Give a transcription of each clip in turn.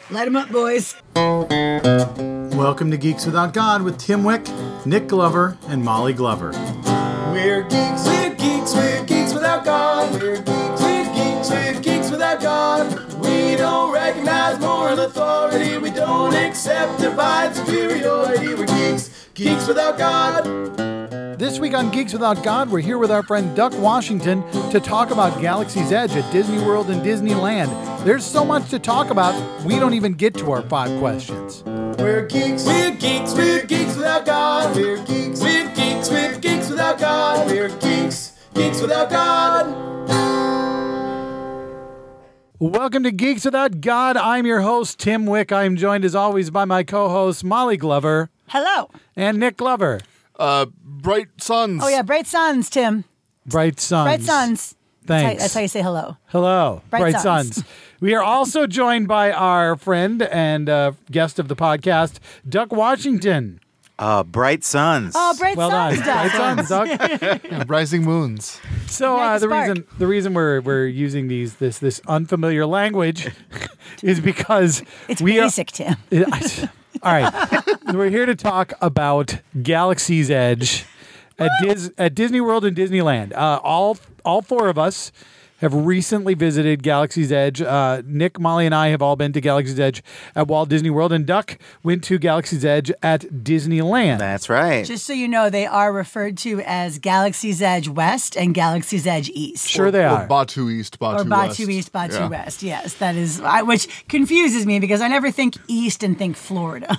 Light 'em up, boys. Welcome to Geeks Without God with Tim Wick, Nick Glover, and Molly Glover. We're geeks, we're geeks, we're geeks without God. We're geeks, we're geeks, we're geeks without God. We don't recognize moral authority. We don't accept divine superiority. We're geeks, geeks without God. This week on Geeks Without God, we're here with our friend Duck Washington to talk about Galaxy's Edge at Disney World and Disneyland. There's so much to talk about, we don't even get to our 5 questions. We're geeks, we're geeks, we're geeks without God. We're geeks, we're geeks, we're geeks without God. We're geeks, geeks without God. Welcome to Geeks Without God. I'm your host, Tim Wick. I'm joined as always by my co-host, Molly Glover. Hello. And Nick Glover. Bright Suns. Oh, yeah, Bright Suns, Tim. Bright Suns. Bright Suns. Thanks. That's how you say hello. Hello. Bright Suns. We are also joined by our friend and guest of the podcast, Duck Washington. Bright Suns. Oh, Bright Well Suns, done. Doug. Bright Suns, Duck. Yeah, Rising Moons. So Nice the spark. reason we're using this unfamiliar language is because It's we basic, Tim. all right, we're here to talk about Galaxy's Edge at Disney World and Disneyland. All 4 of us have recently visited Galaxy's Edge. Nick, Molly, and I have all been to Galaxy's Edge at Walt Disney World, and Duck went to Galaxy's Edge at Disneyland. That's right. Just so you know, they are referred to as Galaxy's Edge West and Galaxy's Edge East. Sure they are. Or Batu East, Batu Or West. Batu East, Batu Yeah. West. Yes, that is, which confuses me because I never think East and think Florida.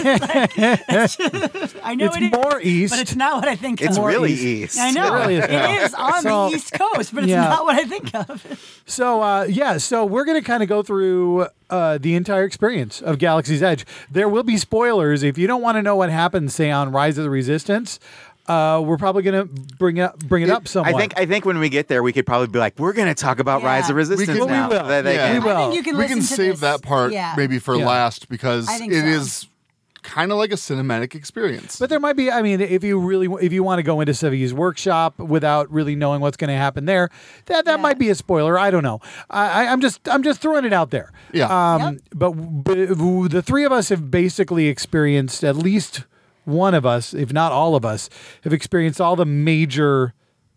I know It's it is, more east. but it's not what I think It's of. really east. I know. It really is. It is on So- the East Coast, but it's Yeah. not what I think of. So we're going to kind of go through the entire experience of Galaxy's Edge. There will be spoilers. If you don't want to know what happens, say, on Rise of the Resistance, we're probably going to bring it up somewhat. I think when we get there, we could probably be like, we're going to talk about Yeah. Rise of Resistance We can- now. Well, we will. That they Yeah. can- We will. I think you can We listen can to save this. that part Yeah. maybe for Yeah. last because I think it so. is kind of like a cinematic experience. But there might be, I mean, if you want to go into Sevi's workshop without really knowing what's going to happen there, that Yeah. might be a spoiler. I don't know. I'm just throwing it out there. Yeah. Yep. But the 3 of us have basically experienced, at least one of us, if not all of us, have experienced all the major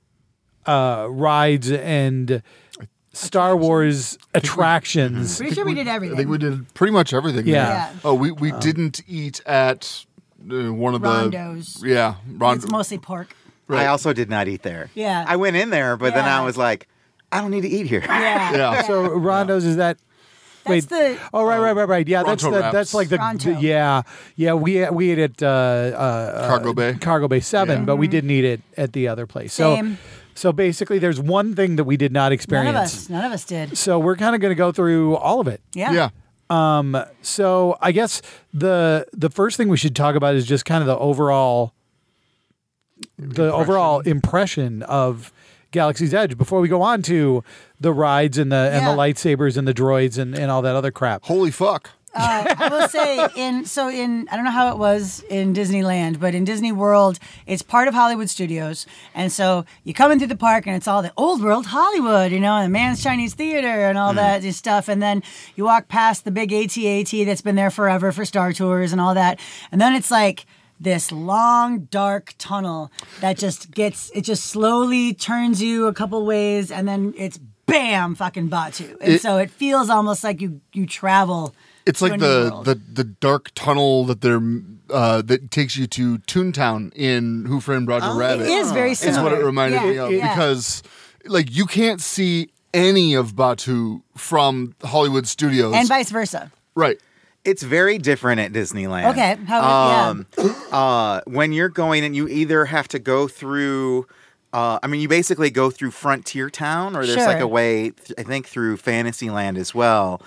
rides and Star Wars attractions. Pretty sure we did everything. I think we did pretty much everything. Yeah. there. Yeah. Oh, we didn't eat at one of Rondo's. the. Yeah. It's mostly pork. Right. I also did not eat there. Yeah. I went in there, but then Yeah. I was like, I don't need to eat here. Yeah. Yeah. So Rondo's, is that? That's the Oh, right. Yeah, Ronto that's wraps. like the Ronto. yeah. We ate at Cargo Bay. 7, Yeah. but we didn't eat it at the other place. So Same. so basically, there's one thing that we did not experience. None of us did. So we're kind of going to go through all of it. Yeah. Yeah. So I guess the first thing we should talk about is just kind of the overall impression of Galaxy's Edge before we go on to the rides and the Yeah. lightsabers and the droids and all that other crap. Holy fuck. I will say I don't know how it was in Disneyland, but in Disney World, it's part of Hollywood Studios. And so you come into the park and it's all the old world Hollywood, and the Man's Chinese Theater and all that stuff. And then you walk past the big AT-AT that's been there forever for Star Tours and all that. And then it's like this long, dark tunnel that just slowly turns you a couple ways, and then it's bam, fucking Batu. And so it feels almost like you travel. It's to a like new the, world. the dark tunnel that that takes you to Toontown in Who Framed Roger Rabbit. It is very It's similar. what it reminded me of because, like, you can't see any of Batu from Hollywood Studios, And vice versa. right? It's very different at Disneyland. Okay. When you're going and you either have to go through, you basically go through Frontier Town, or there's like Sure. a way, I think, through Fantasyland as well.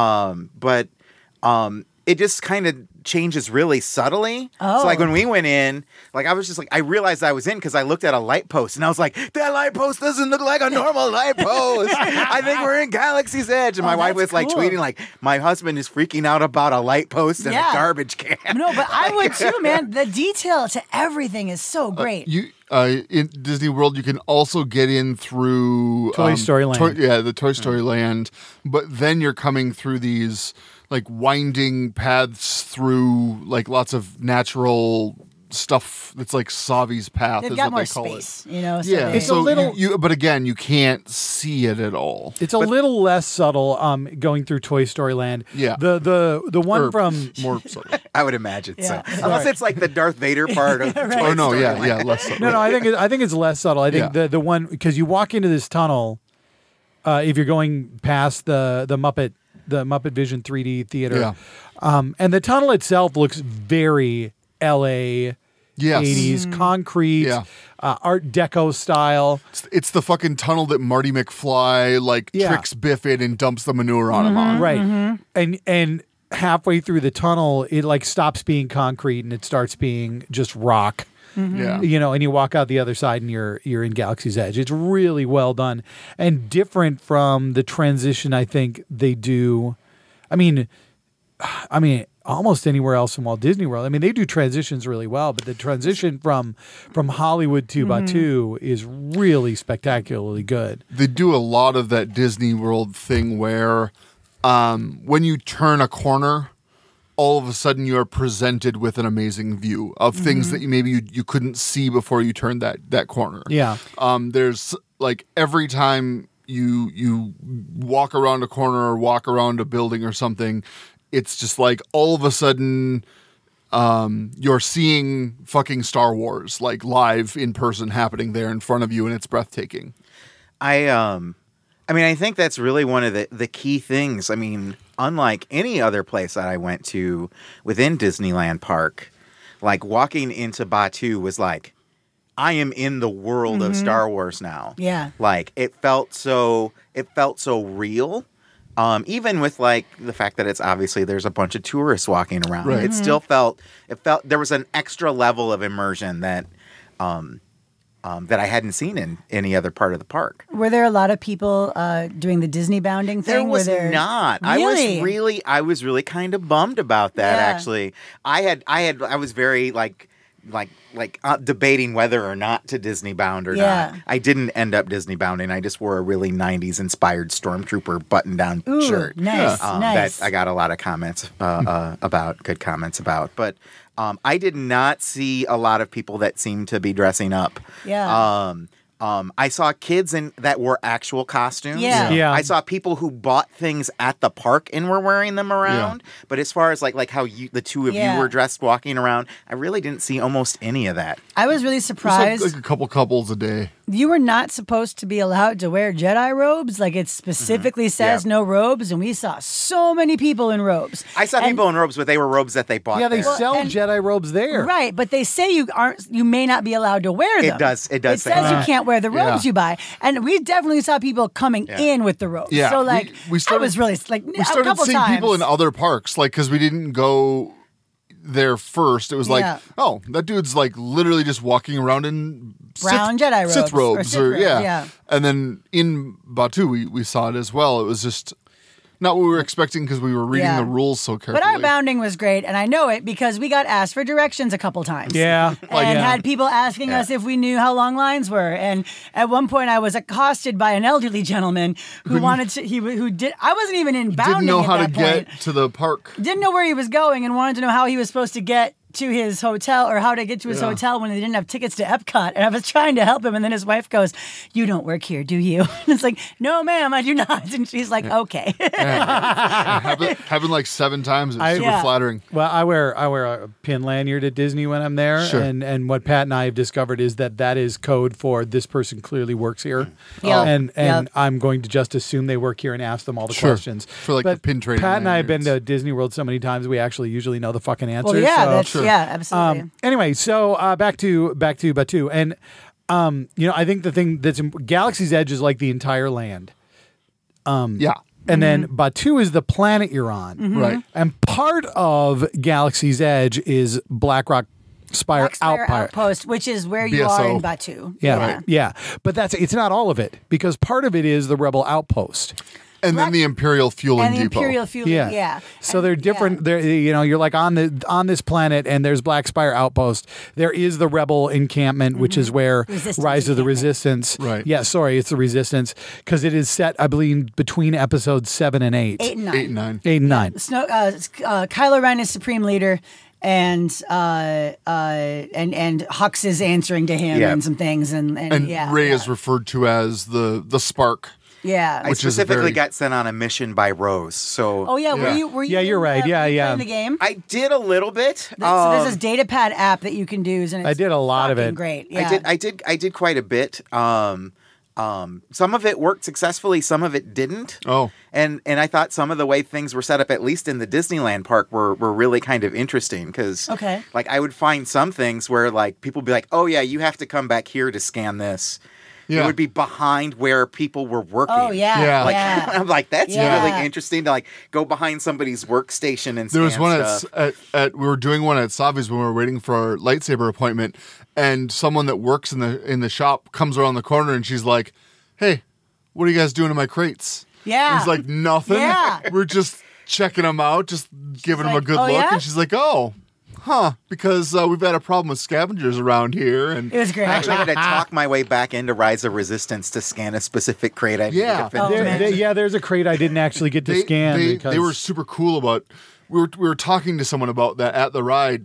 It just kind of changes really subtly. Oh. So like when we went in, like I was just like, I realized I was in because I looked at a light post and I was like, that light post doesn't look like a normal light post. I think we're in Galaxy's Edge. And my wife that's was like cool. tweeting like, my husband is freaking out about a light post and Yeah. a garbage can. No, but I would too, man. The detail to everything is so great. In Disney World, you can also get in through Toy Story Land. the Toy Story Land, but then you're coming through these like winding paths through like lots of natural stuff that's like Savi's path They've is got what more they call space, it. you know. So Yeah, they- It's a so little- but again, you can't see it at all. It's a little less subtle going through Toy Story Land. Yeah. The one Or from more subtle. I would imagine Yeah. so. Unless it's like the Darth Vader part of Toy Oh no, Story yeah, Land. yeah, less subtle. No, I think it's less subtle. I think Yeah. the one because you walk into this tunnel, if you're going past the Muppet Vision 3D theater, and the tunnel itself looks very LA Yes. 80s concrete, Yeah. Art Deco style. It's the fucking tunnel that Marty McFly Yeah. tricks Biff in and dumps the manure on him on. Right. And halfway through the tunnel, it like stops being concrete and it starts being just rock. Yeah. You know, and you walk out the other side and you're in Galaxy's Edge. It's really well done and different from the transition I think they do. I mean, almost anywhere else in Walt Disney World. I mean, they do transitions really well, but the transition from Hollywood to Batuu is really spectacularly good. They do a lot of that Disney World thing where when you turn a corner, all of a sudden you are presented with an amazing view of things that you couldn't see before you turned that corner. Yeah. There's like every time you walk around a corner or walk around a building or something, it's just like all of a sudden you're seeing fucking Star Wars like live in person happening there in front of you, and it's breathtaking. I mean, I think that's really one of the key things. I mean, unlike any other place that I went to within Disneyland Park, like walking into Batuu was like, I am in the world of Star Wars now. Yeah. Like it felt so real. Even with like the fact that it's obviously there's a bunch of tourists walking around, Right. it still felt there was an extra level of immersion that that I hadn't seen in any other part of the park. Were there a lot of people doing the Disney bounding thing? There was Were there... not. Really? I was really kind of bummed about that. Yeah. Actually, I was very like debating whether or not to Disney bound or Yeah. not. I didn't end up Disney bounding. I just wore a really 90s inspired Stormtrooper button down Ooh, shirt. nice, nice. That I got a lot of comments about, good comments about. But I did not see a lot of people that seemed to be dressing up. Yeah. I saw kids that wore actual costumes. Yeah. Yeah. I saw people who bought things at the park and were wearing them around. But as far as like how the two of Yeah. you were dressed walking around, I really didn't see almost any of that. I was really There's surprised. like a couple couples a day. You were not supposed to be allowed to wear Jedi robes. Like it specifically says Yeah. no robes, and we saw so many people in robes. I saw And- people in robes, but they were robes that they bought Yeah, they there. sell and- Jedi robes there. Right, but they say you may not be allowed to wear them. It does say It says that. you can't wear the robes Yeah. you buy, and we definitely saw people coming Yeah. in with the robes. Yeah, so like we started- I was really like We a started couple seeing times. people in other parks, like because we didn't go there first. It was like, Yeah. oh, that dude's like literally just walking around in Brown Jedi robes Sith or robes, Sith or robes, yeah. And then in Batuu, we saw it as well. It was just not what we were expecting because we were reading Yeah. the rules so carefully. But our bounding was great, and I know it because we got asked for directions a couple times. Yeah. And had people asking us if we knew how long lines were. And at one point, I was accosted by an elderly gentleman who wanted to. Who did? I wasn't even in bounding. Didn't know at how to that point. get to the park. Didn't know where he was going and wanted to know how he was supposed to get to his hotel or how to get to his hotel when they didn't have tickets to Epcot. And I was trying to help him. And then his wife goes, "You don't work here, do you?" And it's like, "No, ma'am, I do not." And she's like, "Okay." Happened like 7 times. It's super Yeah. flattering. Well, I wear a pin lanyard at Disney when I'm there, Sure. and what Pat and I have discovered is that is code for this person clearly works here, Yep. and Yep. I'm going to just assume they work here and ask them all the Sure. questions. For, like, but the pin trading Pat and I have been lanyards. to Disney World so many times we actually usually know the fucking answers. Well, yeah, so- that's Sure. yeah, absolutely. Anyway, so back to Batuu, and I think the thing that's Galaxy's Edge is like the entire land, Yeah. and then Mm-hmm. Batuu is the planet you're on, Right. and part of Galaxy's Edge is Black Rock Spire Blackspire Outpost. Outpost, which is where you BSO. are in Batuu. Yeah, yeah, but it's not all of it because part of it is the Rebel Outpost. And then the Imperial Fueling and the Depot. Imperial Fueling. Yeah. So And- they're different. yeah. They're, you know, you're like on this planet, and there's Black Spire Outpost. There is the Rebel encampment, which is where Resistance Rise of the encampment. Resistance. Right. Yeah. Sorry, it's the Resistance because it is set, I believe, between episodes 7 and 8. 8 and 9. 8 and 9. 8 and 9. Kylo Ren is Supreme Leader, and Hux is answering to him Yeah. and some things, and yeah, Rey yeah. is referred to as the Spark. Yeah. I Which is specifically very- got sent on a mission by Rose. So Oh yeah, Yeah. were you? Yeah, you're right. Yeah, were you yeah. playing the game. I did a little bit. So there's this data pad app that you can do, and it's I did a lot of fucking it. Great. Yeah. I did quite a bit. Some of it worked successfully, some of it didn't. Oh. And I thought some of the way things were set up, at least in the Disneyland park, were really kind of interesting because, Okay. like, I would find some things where like people would be like, "Oh yeah, you have to come back here to scan this." Yeah. It would be behind where people were working. Oh yeah. Yeah. Like, yeah. I'm like, that's Yeah. really interesting to like go behind somebody's workstation and There was scan one stuff. at we were doing one at Savi's when we were waiting for our lightsaber appointment, and someone that works in the shop comes around the corner and she's like, "Hey, what are you guys doing to my crates?" Yeah. He's like, "Nothing. Yeah. We're just checking them out, just giving them a like, good "Oh, look." yeah? And she's like, "Oh, huh? Because we've had a problem with scavengers around here." And It was great. I actually had to talk my way back into Rise of Resistance to scan a specific crate. I needed Yeah. to finish. Oh, man. Yeah, there's a crate I didn't actually get to scan. because they were super cool about. We were talking to someone about that at the ride,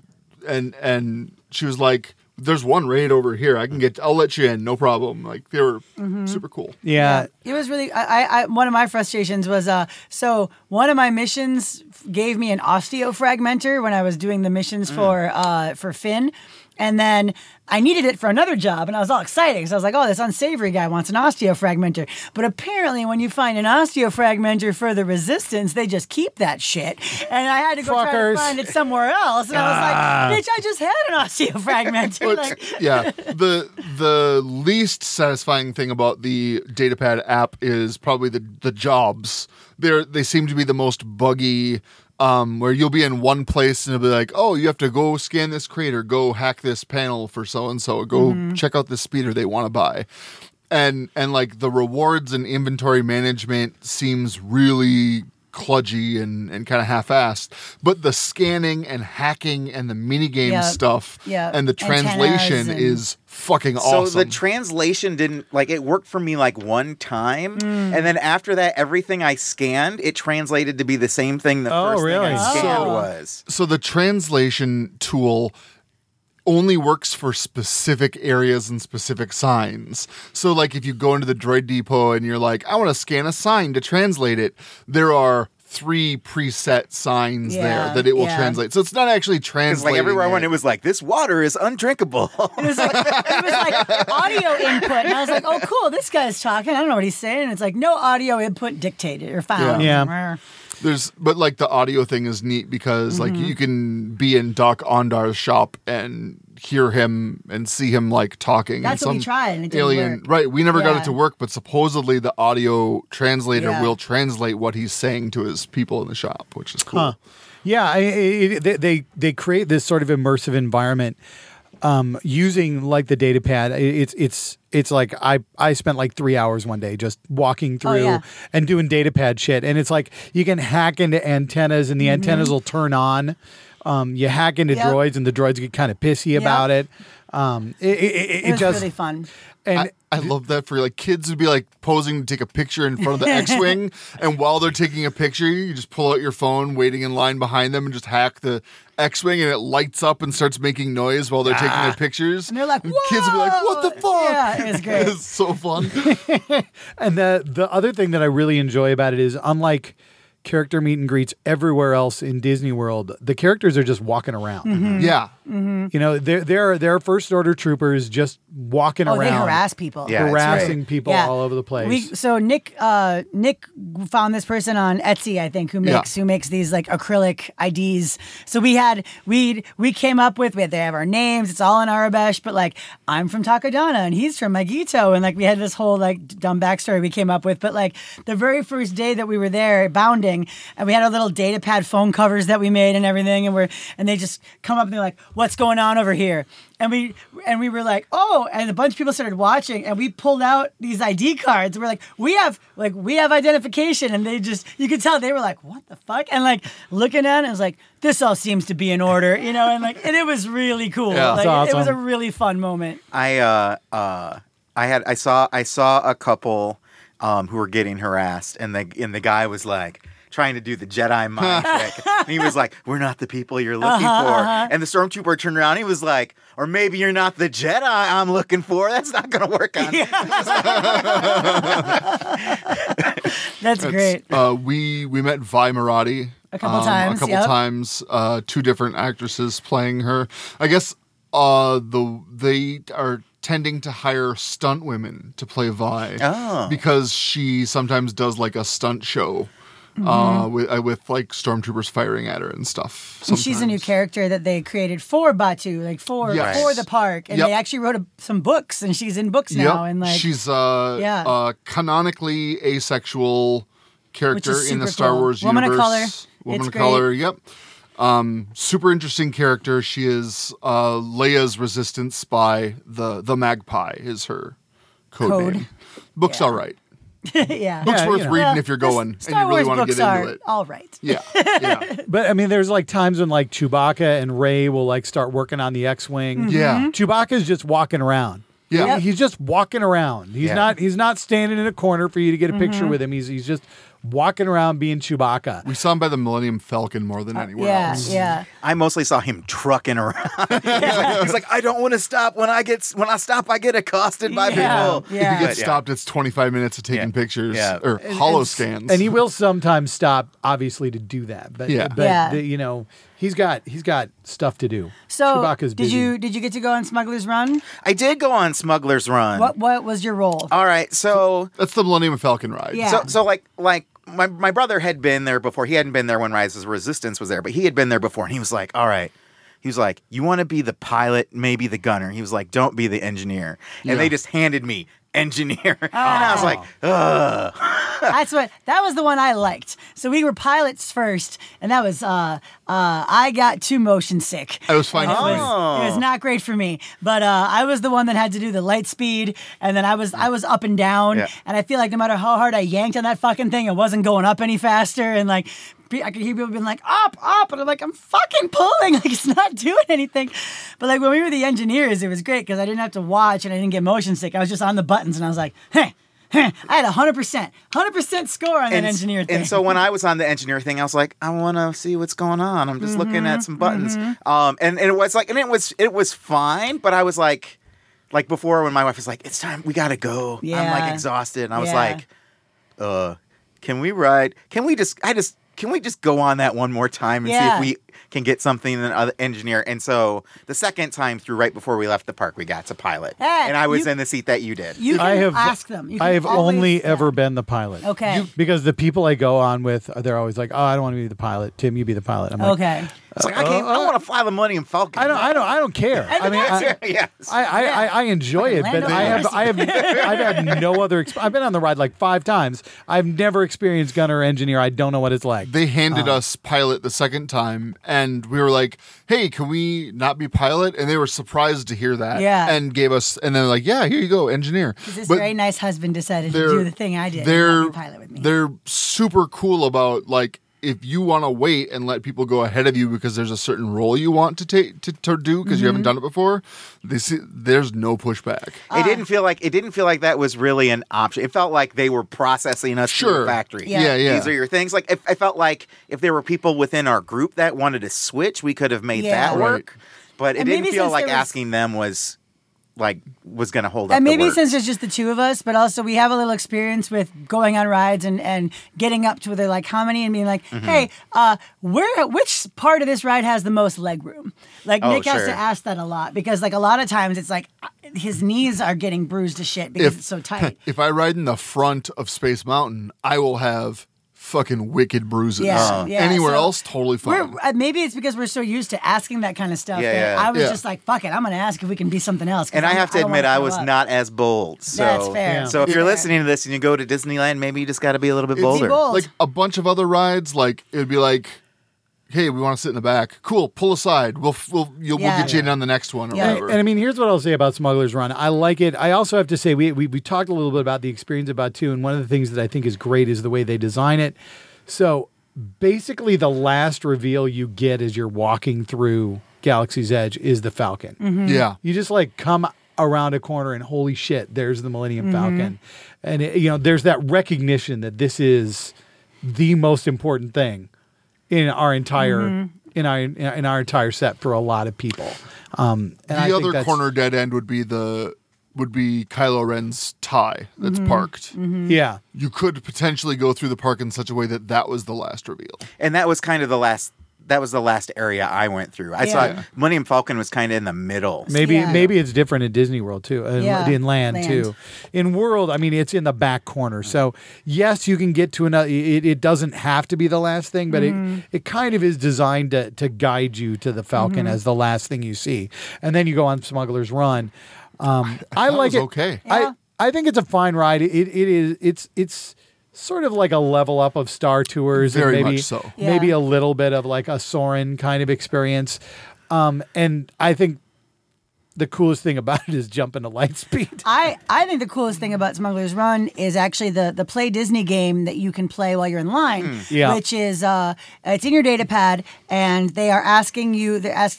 and she was like, "There's one raid over here. I'll let you in, no problem." Like they were super cool. Yeah. It was really. I one of my frustrations was so one of my missions gave me an osteofragmenter when I was doing the missions for Finn, and then I needed it for another job, and I was all excited because I was like, "Oh, this unsavory guy wants an osteofragmenter." But apparently, when you find an osteofragmenter for the Resistance, they just keep that shit, and I had to go try Fuckers. to find it somewhere else, and I was like, "Bitch, I just had an osteofragmenter." But Like, yeah, the least satisfying thing about the Datapad app is probably the jobs. They seem to be the most buggy. Where you'll be in one place and it'll be like, "Oh, you have to go scan this crate or go hack this panel for so and so. Go check out this speeder they want to buy," and like the rewards and inventory management seems really kludgy and kind of half-assed, but the scanning and hacking and the minigame Yeah. stuff Yeah. and the Antennas translation and- is fucking So awesome. the translation didn't like it worked for me like one time, and then after that, everything I scanned it translated to be the same thing the Oh, first really? thing I scanned Oh. was. So the translation tool only works for specific areas and specific signs. So like if you go into the droid depot and you're like, "I want to scan a sign to translate it," there are 3 preset signs Yeah, there that it will yeah. translate. So it's not actually Because translating. like everywhere I it. went, it was like this water is undrinkable. it was like audio input, and I was like, "Oh, cool, this guy's talking. I don't know what he's saying." And it's like no audio input dictated or found. Yeah. But like the audio thing is neat because like Mm-hmm. you can be in Doc Ondar's shop and hear him and see him like talking. That's and what we some tried, and it didn't alien, work. right? We never got Yeah. it to work, but supposedly the audio translator Yeah. will translate what he's saying to his people in the shop, which is cool. Yeah, they create this sort of immersive environment using like the data pad. It's like I spent like 3 hours one day just walking through yeah. and doing data pad shit, and it's like you can hack into antennas and the antennas will turn on. You hack into Yep. droids and the droids get kind of pissy about it. It It was just really fun. and I love that for like kids would be like posing to take a picture in front of the X-wing, and while they're taking a picture, you just pull out your phone, waiting in line behind them, and just hack the X-wing, and it lights up and starts making noise while they're taking their pictures. And they're like, kids will be like, "What the fuck?" Yeah, it was great. It's so fun. And the other thing that I really enjoy about it is, unlike character meet and greets everywhere else in Disney World, the characters are just walking around. Mm-hmm. Yeah. You know, they're first order troopers just walking Oh, around, they harass people. Yeah. harassing people Yeah. all over the place. So Nick found this person on Etsy, I think, who makes these like acrylic IDs. So we came up with they have our names, it's all in Arabesh, but like I'm from Takodana and he's from Magito, and like we had this whole like dumb backstory we came up with. But like the very first day that we were there bounding, everything. And we had our little data pad phone covers that we made and everything. And they just come up and they're like, what's going on over here? And we were like, oh, and a bunch of people started watching, and we pulled out these ID cards. We're like, we have identification, and you could tell they were like, what the fuck? And like looking at it, I was like, this all seems to be in order, you know, and it was really cool. Yeah. Like, That's it was a awesome. really fun moment. I saw a couple who were getting harassed, and the guy was like trying to do the Jedi mind trick. And he was like, we're not the people you're looking for. And the stormtrooper turned around, he was like, or maybe you're not the Jedi I'm looking for. That's not going to work on me. That's great. We met Vi Marathi A couple times, A couple yep. times. 2 different actresses playing her. I guess they are tending to hire stunt women to play Vi. Oh. Because she sometimes does like a stunt show. With like stormtroopers firing at her and stuff. And she's a new sometimes. character that they created for Batu, like for Yes. the park, and Yep. they actually wrote some books, and she's in books now, and like she's yeah. canonically asexual character Which is in the super Star cool. Wars Woman of universe. color. Woman It's of great. color. Yep. Super interesting character. She is Leia's resistance spy. The Magpie is her code name. Book's Yeah. all right. yeah. Book's Yeah, worth you know. reading Well, if you're the going and Star you really Wars want to books get are into it. all right. Yeah. Yeah. But I mean, there's like times when like Chewbacca and Rey will like start working on the X-wing. Yeah. Chewbacca's just walking around. Yeah. Yep. He's just walking around. He's Yeah. not standing in a corner for you to get a picture with him. He's just walking around being Chewbacca. We saw him by the Millennium Falcon more than anywhere Yeah, else. yeah. I mostly saw him trucking around. he's like, I don't want to stop. When I stop, I get accosted by Yeah, people. yeah. If you But, get stopped, it's 25 minutes of taking Yeah. pictures Yeah. or holo scans. And he will sometimes stop, obviously, to do that. But Yeah. Yeah. you know, he's got stuff to do. So Chewbacca's did busy. you get to go on Smuggler's Run? I did go on Smuggler's Run. What was your role? All right, so That's the Millennium Falcon ride. Yeah. so like my brother had been there before. He hadn't been there when Rise of Resistance was there, but he had been there before, and he was like, all right. He was like, you want to be the pilot, maybe the gunner. He was like, don't be the engineer. And they just handed me engineer. And I was like, ugh. That was the one I liked. So we were pilots first, and that was I got too motion sick. I was fine. And for me. it was not great for me. But I was the one that had to do the light speed, and then I was up and down, Yeah. and I feel like no matter how hard I yanked on that fucking thing, it wasn't going up any faster, and like I could hear people being like up, and I'm like, I'm fucking pulling, like it's not doing anything. But like when we were the engineers, it was great because I didn't have to watch and I didn't get motion sick. I was just on the buttons and I was like, hey. I had 100% score on that engineer thing. And so when I was on the engineer thing, I was like, I want to see what's going on. I'm just looking at some buttons. And it was like, and it was fine, but I was like before when my wife was like, it's time, we got to go. I'm Yeah. like exhausted. And I was Yeah. like, can we ride? Can we just go on that one more time and see Yeah. if we can get something in the other engineer? And so the second time through, right before we left the park, we got to pilot. Hey, and I was you- in the seat that you did. You can I have ask them. You can I have always- only yeah. ever been the pilot. Okay. Because the people I go on with, they're always like, "Oh, I don't want to be the pilot. Tim, you be the pilot." I'm like, Okay. It's like, I want to fly the Millennium Falcon. I don't care. I mean, yes. I enjoy it, but Lando I've had no other. I've been on the ride like 5 times. I've never experienced gunner or engineer. I don't know what it's like. They handed us pilot the second time, and we were like, "Hey, can we not be pilot?" And they were surprised to hear that, Yeah. and gave us, and then like, "Yeah, here you go, engineer." This But very nice husband decided to they're- do the thing I did. and They're not be pilot with me. they're super cool about like if you want to wait and let people go ahead of you because there's a certain role you want to take to do because you haven't done it before. There's no pushback. It didn't feel like that was really an option. It felt like they were processing us through Sure. the factory. Yeah. Yeah. These are your things. Like I felt like if there were people within our group that wanted to switch, we could have made Yeah. that work. But it And didn't maybe feel since like there was- asking them was going to hold up. And maybe the work. since it's just the two of us, but also we have a little experience with going on rides and getting up to where they're like, how many? And being like, hey, which part of this ride has the most leg room? Like Oh, Nick has sure. to ask that a lot because like a lot of times it's like his knees are getting bruised to shit because it's so tight. If I ride in the front of Space Mountain, I will have fucking wicked bruises. Yeah, yeah. Anywhere So else, totally fine. Maybe it's because we're so used to asking that kind of stuff. Yeah, that yeah. I was Yeah. just like, fuck it, I'm going to ask if we can be something else. 'cause And I have to don't admit, wanna I throw was up. not as bold. So, That's fair. Yeah. So if you're Fair. listening to this and you go to Disneyland, maybe you just got to be a little bit It's bolder. bold. Like a bunch of other rides, like it would be like, hey, we want to sit in the back. Cool, pull aside. We'll get you in on the next one or Yeah. whatever. And I mean, here's what I'll say about Smuggler's Run. I like it. I also have to say, we talked a little bit about the experience about too, and one of the things that I think is great is the way they design it. So basically, the last reveal you get as you're walking through Galaxy's Edge is the Falcon. Yeah. You just like come around a corner and holy shit, there's the Millennium Falcon. And there's that recognition that this is the most important thing in our entire in our entire set for a lot of people. And I The think other that's- corner dead end would be Kylo Ren's tie that's parked. Yeah. You could potentially go through the park in such a way that was the last reveal. And that was kind of the last. That was the last area I went through. I Yeah. saw Millennium Falcon was kind of in the middle. Maybe Yeah. maybe it's different in Disney World too, Yeah. in Land Land. too. In World, I mean, it's in the back corner. So yes, you can get to another. It doesn't have to be the last thing, but it kind of is designed to guide you to the Falcon as the last thing you see, and then you go on Smuggler's Run. I thought like it it. was okay. Yeah. I think it's a fine ride. It's sort of like a level up of Star Tours, Very and maybe much so. Yeah. maybe a little bit of like a Soarin' kind of experience. And I think the coolest thing about it is jumping to Lightspeed. I think the coolest thing about Smuggler's Run is actually the Play Disney game that you can play while you're in line, Yeah. which is it's in your data pad, and they're asking you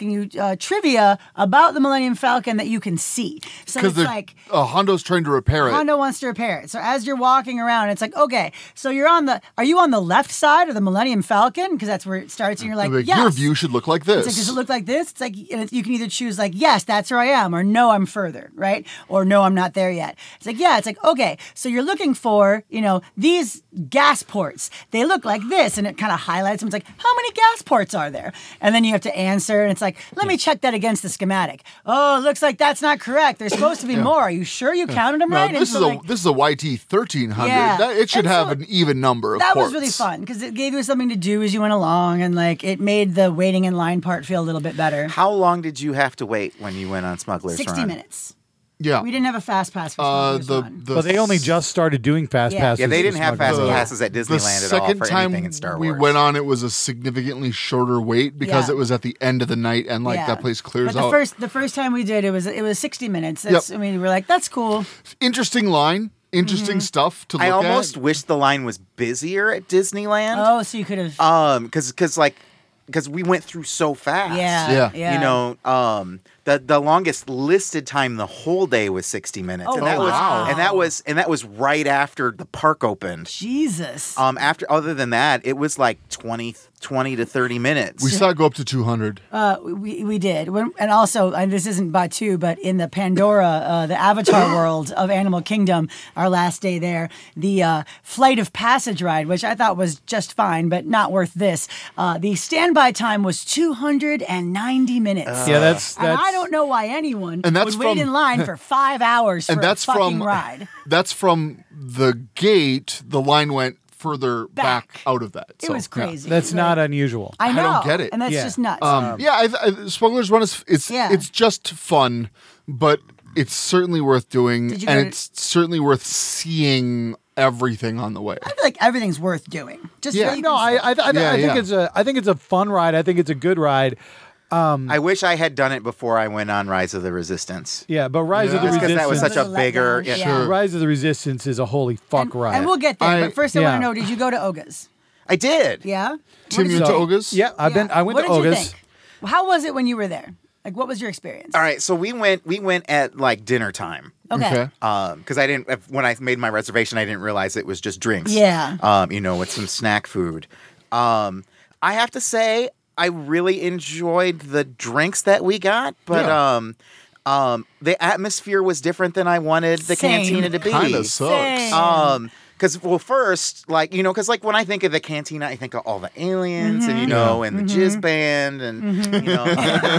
trivia about the Millennium Falcon that you can see. So Because it's like Hondo's trying to repair it. Hondo wants to repair it. So as you're walking around, it's like, okay, so are you on the left side of the Millennium Falcon? Because that's where it starts, and you're like, Like, yes. your view should look like this. It's like, does it look like this? It's like, and you can either choose like, yes, that's where I am, or no, I'm further, right? Or no, I'm not there yet. It's like, yeah, it's like, okay, so you're looking for, these gas ports. They look like this, and it kind of highlights them. It's like, how many gas ports are there? And then you have to answer, and it's like, let me check that against the schematic. Oh, it looks like that's not correct. There's supposed to be more. Are you sure you counted them No, right? this And so, is a YT 1300. Yeah. It should And have so an even number of that ports. was really fun because it gave you something to do as you went along, and like it made the waiting in line part feel a little bit better. How long did you have to wait when you went on Smuggler's 60 Run? minutes. Yeah. We didn't have a fast pass for Smuggler's Run. But they only just started doing fast Yeah. passes. Yeah, they for didn't have fast Smuggler's Run. passes at the Disneyland at all second for time anything in Star we Wars. went on, it was a significantly shorter wait because Yeah. it was at the end of the night and like Yeah. that place clears but out. the first time we did it was 60 minutes. That's, Yep. I mean, we're like, that's cool. Interesting line, interesting stuff to look I at. almost wish the line was busier at Disneyland. Oh, so you could have. Because we went through so fast. Yeah. Yeah. You know, the longest listed time the whole day was 60 minutes. Oh, and that wow. was right after the park opened. Jesus. Other than that, it was like 20 to 30 minutes. We saw it go up to 200. We did. And also, and this isn't Batuu, but in the Pandora, the Avatar world of Animal Kingdom, our last day there, the Flight of Passage ride, which I thought was just fine, but not worth this. The standby time was 290 minutes. Yeah, that's And I don't know why anyone And that's would wait from- in line for 5 hours for And that's a fucking from ride. That's from the gate. The line went further back out of that. It was crazy. that's not unusual. I know. don't get it. And that's Yeah. just nuts. Smuggler's Run is Yeah. it's just fun, but it's certainly worth doing, Did you and go to- it's certainly worth seeing everything on the way. I feel like everything's worth doing. Just Yeah. so you No, can see. I think it's a fun ride. I think it's a good ride. I wish I had done it before I went on Rise of the Resistance. Yeah, but Rise of the Just because Resistance. that was such a Was a bigger. letdown. Yeah. Sure. Rise of the Resistance is a holy fuck ride. And we'll get there. But first, I Yeah. want to know: did you go to Oga's? I did. Yeah. Tim, you went to Oga's? Yeah, I went What to did you Oga's. think? How was it when you were there? Like, what was your experience? All right, so we went at like dinner time. Okay. Because I didn't, when I made my reservation, I didn't realize it was just drinks. Yeah. With some snack food. I have to say, I really enjoyed the drinks that we got, but the atmosphere was different than I wanted the Same. cantina to be. Kind of sucks. Same. Because first, when I think of the cantina, I think of all the aliens and and the jizz band and Playing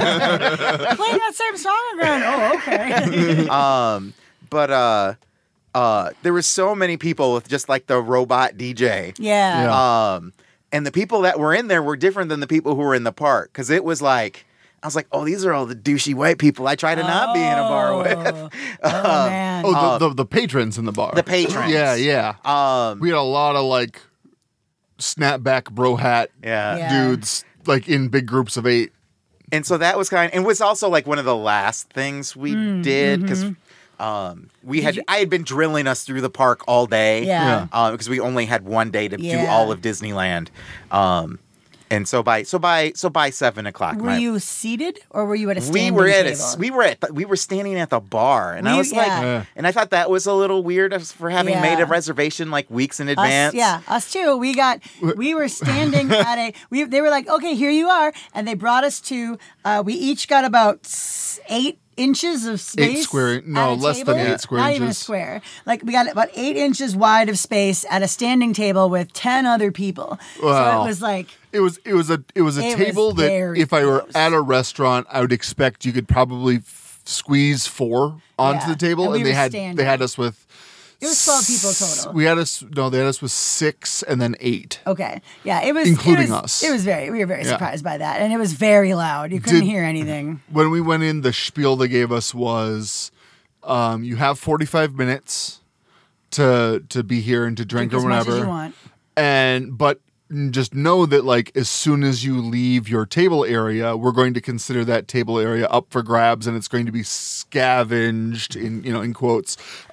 that same song again. Oh, okay. there were so many people with just like the robot DJ. Yeah. And the people that were in there were different than the people who were in the park because it was like. I was like, oh, these are all the douchey white people I try to not be in a bar with. Oh, man. The patrons in the bar. The patrons. Yeah. We had a lot of like snapback bro hat Yeah. dudes like in big groups of 8. And so that was it was also like one of the last things we did because I had been drilling us through the park all day. Yeah. Because we only had one day to do Yeah. all of Disneyland. And so by 7:00, Were you seated or were you at a standing table? we were standing at the bar, and I was Yeah. and I thought that was a little weird for having Yeah. made a reservation like weeks in advance. Us too. We were standing at they were like, okay, here you are. And they brought us to, we each got about 8 inches of space. 8 square, no, at a less table. than 8 square Not inches. even a square. Like we got about 8 inches wide of space at a standing table with 10 other people. So Wow. it was like, It was a table that very if I were close. at a restaurant, I would expect you could probably squeeze 4 onto Yeah. the table, And we and were they had standing. they had us with. It was 12 people total. They had us with 6 and then 8. okay. Yeah, it was. Including it was, us. It was we were very Yeah. surprised by that. And it was very loud. You couldn't Did- hear anything. When we went in, the spiel they gave us was, you have 45 minutes to be here and to drink As or much whatever. as you want. But just know that like as soon as you leave your table area, we're going to consider that table area up for grabs, and it's going to be scavenged in quotes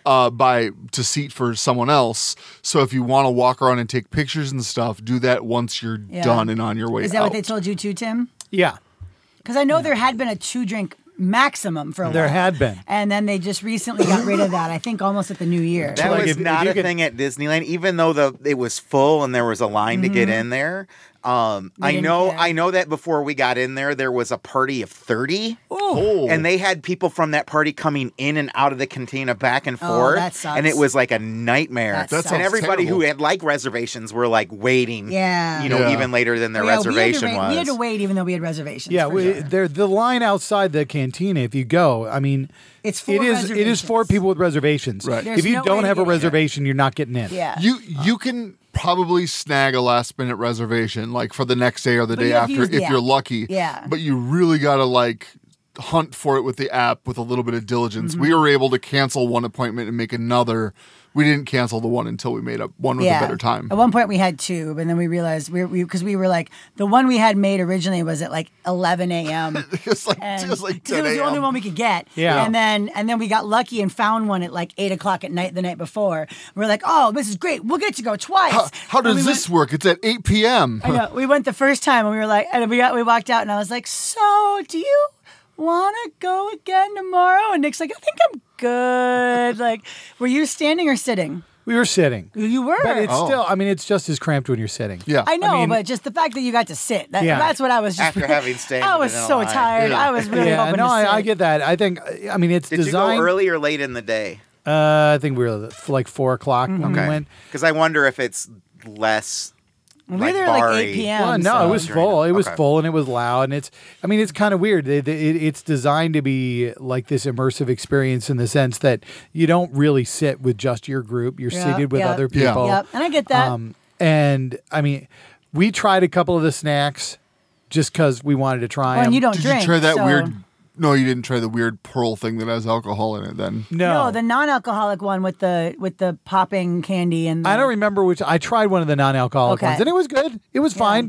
to seat for someone else. So if you want to walk around and take pictures and stuff, do that once you're Yeah. done and on your way Is that out. what they told you too, Tim? Yeah, Because I know there had been a 2-drink maximum for a while. there had been. And then they just recently got rid of that, I think almost at the new year. That Like, was if not you a could- thing at Disneyland, even though it was full and there was a line to get in there. I didn't know care. that before we got in there was a party of 30. Oh. And they had people from that party coming in and out of the cantina back and Oh, forth. that sucks. And it was like a nightmare. That sucks. And everybody terrible. who had like reservations were like waiting. Yeah. You know, Yeah. even later than their Yeah, reservation was. We had to wait even though we had reservations. Yeah, for sure. the line outside the cantina. If you go, I mean, It's for it is for reservations. people with reservations. Right. There's If you no way don't to have a get in. reservation, you're not getting in. Yeah. You can probably snag a last minute reservation like for the next day or the But day you have to after use the if you're app. lucky. Yeah. But you really got to like hunt for it with the app with a little bit of diligence. Mm-hmm. We were able to cancel one appointment and make another. We didn't cancel the one until we made up one with a better time. At one point we had 2, but then we realized because we were like the one we had made originally was at like 11 a.m. It's like And just like 'cause 10 it was the only a.m. one we could get. Yeah. And then we got lucky and found one at like 8 o'clock at night the night before. We're like, oh, this is great. We'll get to go twice. How And does we this work? It's at 8 p.m. I know. We went the first time and we were like, and we walked out and I was like, so do you want to go again tomorrow? And Nick's like, I think I'm good. Like, were you standing or sitting? We were sitting. You were. But it's Oh. still, I mean, it's just as cramped when you're sitting. Yeah. I know, I mean- but just the fact that you got to sit, Yeah. that's what I was just. After having stayed I was in a so line. tired. Yeah. I was really Yeah, hoping no, to sit. I get that. I think, I mean, it's Did you designed. go early or late in the day? I think we were like 4 o'clock when we Okay. went. Because I wonder if it's less. We were there at like bar-y. 8 p.m. Well, no, so- it was During full. it. It was Okay. full and it was loud. And it's kind of weird. It's designed to be like this immersive experience in the sense that you don't really sit with just your group. You're Yeah, seated with yeah. other Yeah. people. Yep, and I get that. And I mean, we tried a couple of the snacks just because we wanted to try Well, them. and you don't Did drink. you try that so- weird? No, you didn't try the weird pearl thing that has alcohol in it. Then No, No, the non-alcoholic one with the popping candy and. I don't remember which. I tried one of the non-alcoholic Okay. ones, and it was good. It was fine.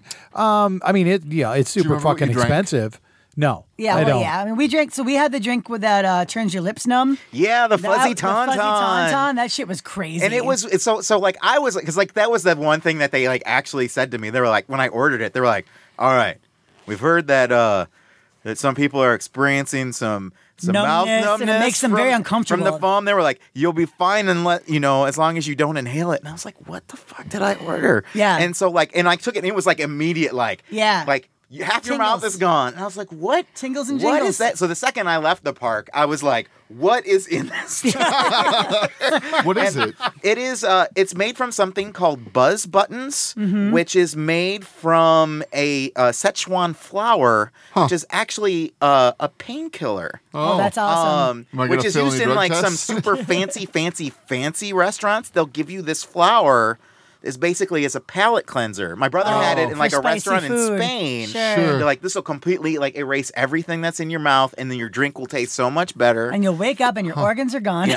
I mean, it's super remember what fucking you drank? expensive. No, Yeah, I well, don't. yeah. I mean, we drank. So we had the drink with that turns your lips numb. Yeah, the fuzzy The tauntaun. fuzzy tauntaun. That shit was crazy. And it's so like I was because like that was the one thing that they like actually said to me. They were like when I ordered it, they were like, "All right, we've heard that some people are experiencing some mouth Numbness, numbness and it makes them very uncomfortable. from the foam." They were like, "You'll be fine and as long as you don't inhale it." And I was like, "What the fuck did I order?" Yeah. And so like and I took it and it was like immediate like Yeah. like half your mouth is gone. And I was like, what? Tingles and What jingles. is that? So the second I left the park, I was like, what is in this? What is it? It is. It's made from something called Buzz Buttons, Mm-hmm. which is made from a Szechuan flower, which is actually a painkiller. Oh, that's awesome. Am I gonna Which is fail used any in drug like some tests? super fancy restaurants. They'll give you this flower. Is basically as a palate cleanser. My brother had it in like For a spicy restaurant in food. Spain. Sure. Sure. They're like, this will completely like erase everything that's in your mouth, and then your drink will taste so much better. And you'll wake up and your organs are gone.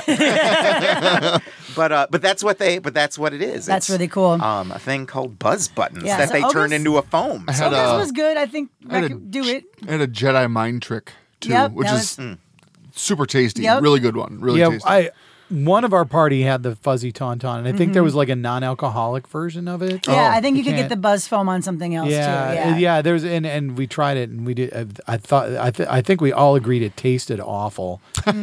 But that's what it is. That's It's, really cool. a thing called Buzz Buttons Yeah, that so they turn Oga's- into a foam. I So had This a- was good. I think I had a do it. I had a Jedi mind trick too, Yep, which that is was- super tasty. Yep. Really good one. Really Yeah, tasty. one of our party had the fuzzy tauntaun, and I think there was like a non-alcoholic version of it. Mm-hmm. Yeah, I think you could can't- get the buzz foam on something else too. Yeah. There's and we tried it and we did. I think we all agreed it tasted awful.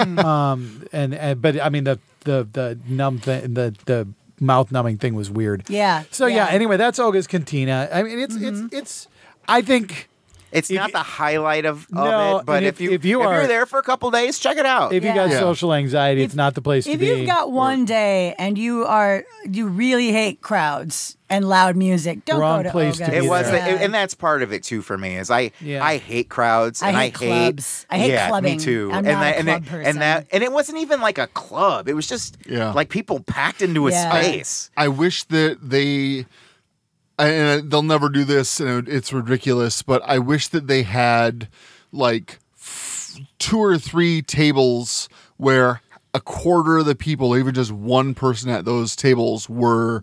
But I mean the numb thing, the mouth numbing thing was weird. Yeah. So yeah. Anyway, that's Olga's Cantina. I mean, it's. I think it's not the highlight of No, it, but and if if you're are- there for a couple days, check it out. if you got Yeah. social anxiety, it's not the place to If be. you've got one day and you really hate crowds and loud music, don't Wrong go to place to Oga's. be It was, there. and that's part of it too for me. Is I Yeah. hate crowds I and hate clubs. I hate yeah, clubbing. Me too. I'm and not a that, club and, person. and it wasn't even like a club. It was just Yeah. like people packed into a Yeah. space. I wish that and they'll never do this, and it's ridiculous, but I wish that they had like 2 or 3 tables where a quarter of the people, even just one person at those tables, were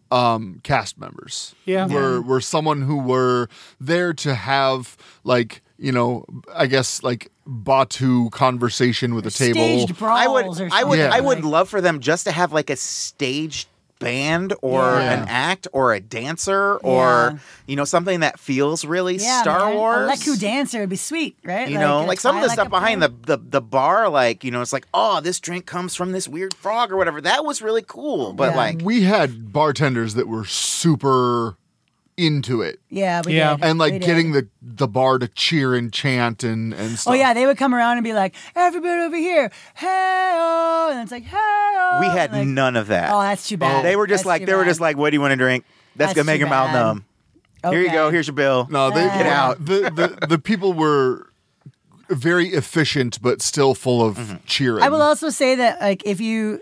cast members. Yeah. Were someone who were there to have like, I guess like Batu conversation with the table. Staged brawls I or would, something. I would, Yeah. I would Like- love for them just to have like a staged band or Yeah. an act or a dancer or something that feels really Yeah, Star man. Wars. A Leku dancer would be sweet, right? Like some of the stuff behind the the bar, like it's like, oh, this drink comes from this weird frog or whatever. That was really cool, but Yeah. like We had bartenders that were super into it. Yeah, we Yeah. did. And like We did. getting the bar to cheer and chant and stuff. Oh yeah, they would come around and be like, "Everybody over here, hey!" And it's like, "Hey!" we had like, none of that. Oh, that's too bad. They were just That's like, too they were bad. just like, what do you want to drink? That's That's gonna make too your mouth bad. numb. Here you Okay. go. Here's your bill. No, they Get out. The people were very efficient, but still full of cheering. I will also say that like if you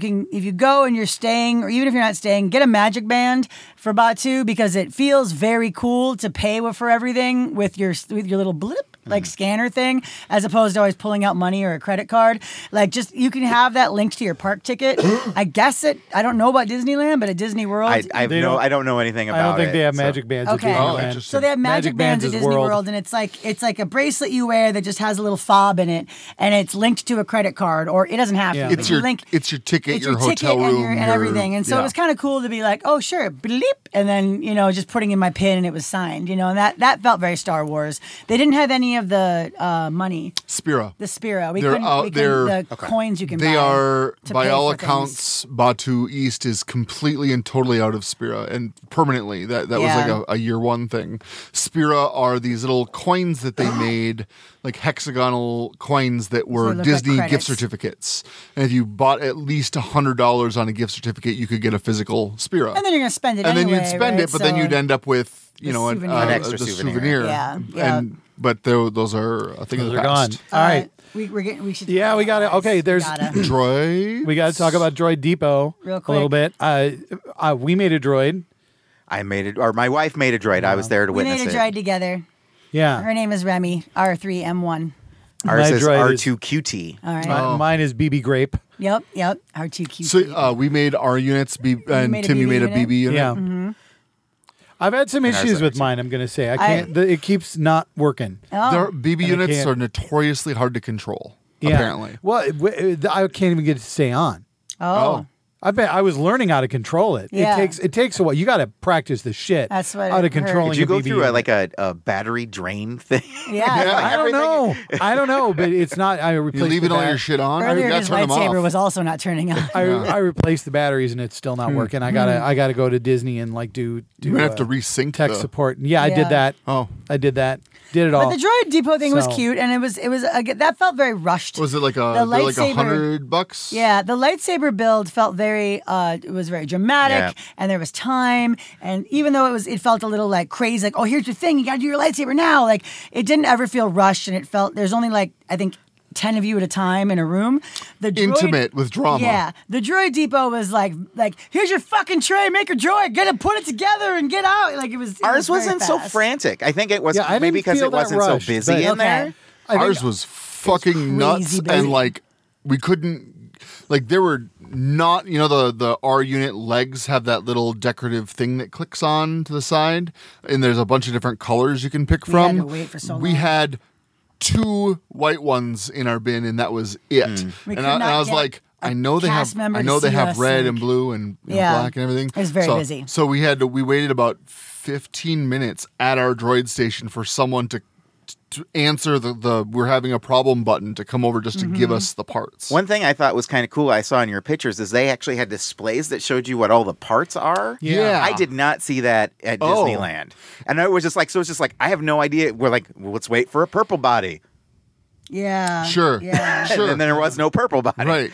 go and you're staying, or even if you're not staying, get a Magic Band for Batu because it feels very cool to pay for everything with your little blip like scanner thing, as opposed to always pulling out money or a credit card. Like just you can have that linked to your park ticket. I guess I don't know about Disneyland, but at Disney World. I don't know anything about it. I don't think they have so- magic bands. at Okay. Disneyland. interesting. So they have magic bands at is Disney World, and it's like a bracelet you wear that just has a little fob in it, and it's linked to a credit card, or it doesn't have Yeah. to. It's but you your link. it's your ticket, It's your hotel ticket room, and everything, and so it was kind of cool to be like, oh sure, bleep, and then just putting in my pin and it was signed, and that felt very Star Wars. They didn't have any of the money, Spira. the Spira. We They're couldn't. out- We couldn't the they're- coins you can. They buy are, to by pay all for things. accounts, Batu East is completely and totally out of Spira and permanently. That was Yeah. like a year one thing. Spira are these little coins that they made, like hexagonal coins that were look like Disney gift credits. certificates. And if you bought at least $100 on a gift certificate, you could get a physical Spira. And then you're gonna spend it And then anyway, you'd spend right? it, but then So- you'd end up with The an souvenir. An extra the souvenir. Yeah, yeah. But those are a thing of Those the are gone. past. All right. We should. Yeah, we got it. Okay, there's Gotta. Droid. we got to talk about Droid Depot Real a little quick. bit. We made a droid. I made it, or my wife made a droid. I was there to We witness made a it. droid together. Yeah, Her name is Remy, R3M1. Ours My is droid is- R2QT. All right. Mine is BB Grape. Yep. R2Q. So we made our units, and made a Tim, you BB made a unit? BB unit. Yeah. I've had some And ours issues are with too. mine. I'm going to say I can't. It keeps not working. Their BB I units can't- are notoriously hard to control. Yeah. Apparently, Well, I can't even get it to stay on. Oh. I was learning how to control it. Yeah. It takes a while. You got to practice the shit That's what out I of controlling. Did you go BB through unit. a battery drain thing? Yeah. I don't know. I don't know, but it's not. I You replaced leaving the all your shit on? Earlier, you gotta his turn them lightsaber off. was also not turning on. I replaced the batteries and it's still not working. I gotta go to Disney and like do You have to resync tech the- support. Yeah, I Yeah. did that. Oh. I did that. Did it all. But the Droid Depot thing was So- cute, and it was that felt very rushed. Was it like The a like lightsaber- $100? Yeah, the lightsaber build felt very it was very dramatic, and there was time, and even though it felt a little like crazy, like, oh, here's your thing, you gotta do your lightsaber now. Like, it didn't ever feel rushed, and it felt there's only like, I think, 10 of you at a time in a room. The droid, Intimate with drama. Yeah, the Droid Depot was like here's your fucking tray, make a droid, get it, put it together, and get out. Like, it was. Ours very wasn't so fast. frantic. I think it was Yeah, I maybe didn't because feel it that wasn't rushed, so busy but- in there. Okay. I think- Ours was fucking nuts, crazy busy. and like we couldn't, like there were not, the R unit legs have that little decorative thing that clicks on to the side, and there's a bunch of different colors you can pick We had from. to wait for so We long. had 2 white ones in our bin, and that was it. We And could I not was get like, a I know they cast have, member I to know they see have us, red like- and blue and Yeah. black and everything. It was very busy. So we waited about 15 minutes at our droid station for someone to answer the we're having a problem button to come over just to give us the parts. One thing I thought was kind of cool I saw in your pictures is they actually had displays that showed you what all the parts are. Yeah. I did not see that at Oh. Disneyland. And it was just like, I have no idea. We're like, well, let's wait for a purple body. Yeah. Sure. Yeah. Sure. And then there was no purple body. Right.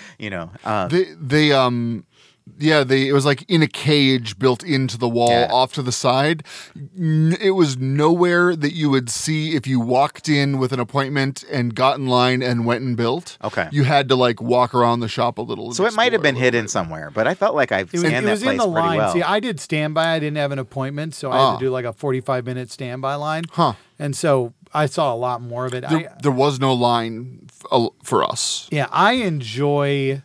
It was like in a cage built into the wall Yeah. off to the side. It was nowhere that you would see if you walked in with an appointment and got in line and went and built. Okay. You had to like walk around the shop a little. and So it might have explore been a little hidden bit. somewhere, but I felt like I It was, scanned it that was place in the pretty line. well. See, I did standby. I didn't have an appointment, so I had to do like a 45-minute standby line. Huh. And so I saw a lot more of it. There was no line for us. Yeah, I enjoy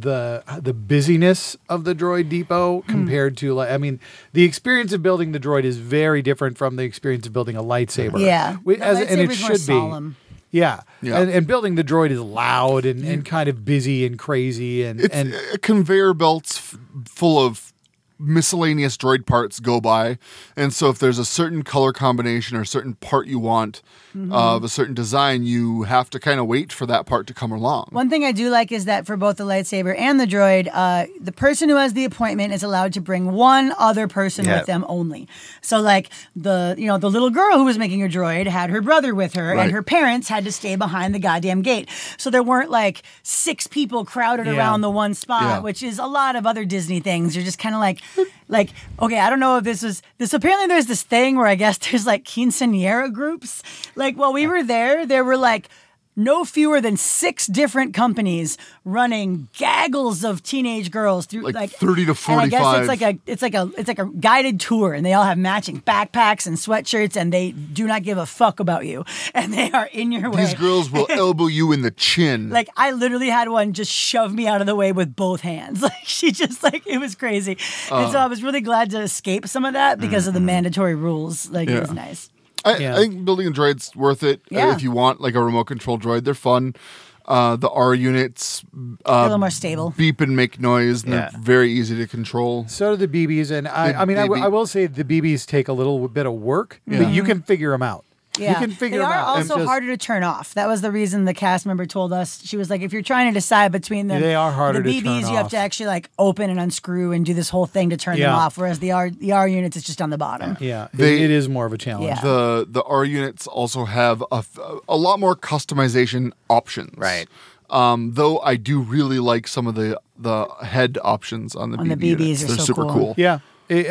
the busyness of the Droid Depot compared to the experience of building the droid is very different from the experience of building a lightsaber. Yeah. We- The and it lightsaber's more should be. solemn. Yeah. Yeah. And building the droid is loud and kind of busy and crazy It's and conveyor belts full of miscellaneous droid parts go by, and so if there's a certain color combination or a certain part you want of a certain design, you have to kind of wait for that part to come along. One thing I do like is that for both the lightsaber and the droid, the person who has the appointment is allowed to bring one other person Yeah. with them only. So, like the little girl who was making her droid had her brother with her, Right. and her parents had to stay behind the goddamn gate. So there weren't like 6 people crowded Yeah. around the one spot, Yeah. which is a lot of other Disney things. You're just kind of like, okay, I don't know if this is this. Apparently, there's this thing where I guess there's like quinceañera groups. Like while we were there were like no fewer than 6 different companies running gaggles of teenage girls through Like 30 to And I guess 45. it's like a guided tour, and they all have matching backpacks and sweatshirts, and they do not give a fuck about you, and they are in your way. These girls will elbow you in the chin. Like I literally had one just shove me out of the way with both hands. Like she just it was crazy. And so I was really glad to escape some of that because of the mandatory rules. Like it was Yeah. nice. Yeah. I think building a droid's worth it Yeah. if you want like a remote control droid. They're fun. The R units A little more stable. beep and make noise, and Yeah. they're very easy to control. so do the BBs. And I they- will say the BBs take a little bit of work, but you can figure them out. Yeah. You can figure they them are out. also Just- harder to turn off. That was the reason the cast member told us. She was like, if you're trying to decide between them, They are harder the to BBs, turn you have off. to actually like open and unscrew and do this whole thing to turn them Yeah. off. Whereas the R units, it's just on the bottom. Yeah, They- it is more of a challenge. Yeah. The R units also have a lot more customization options. Right. Though I do really like some of the head options on the On the BB BBs units. are They're so super cool. cool. Yeah,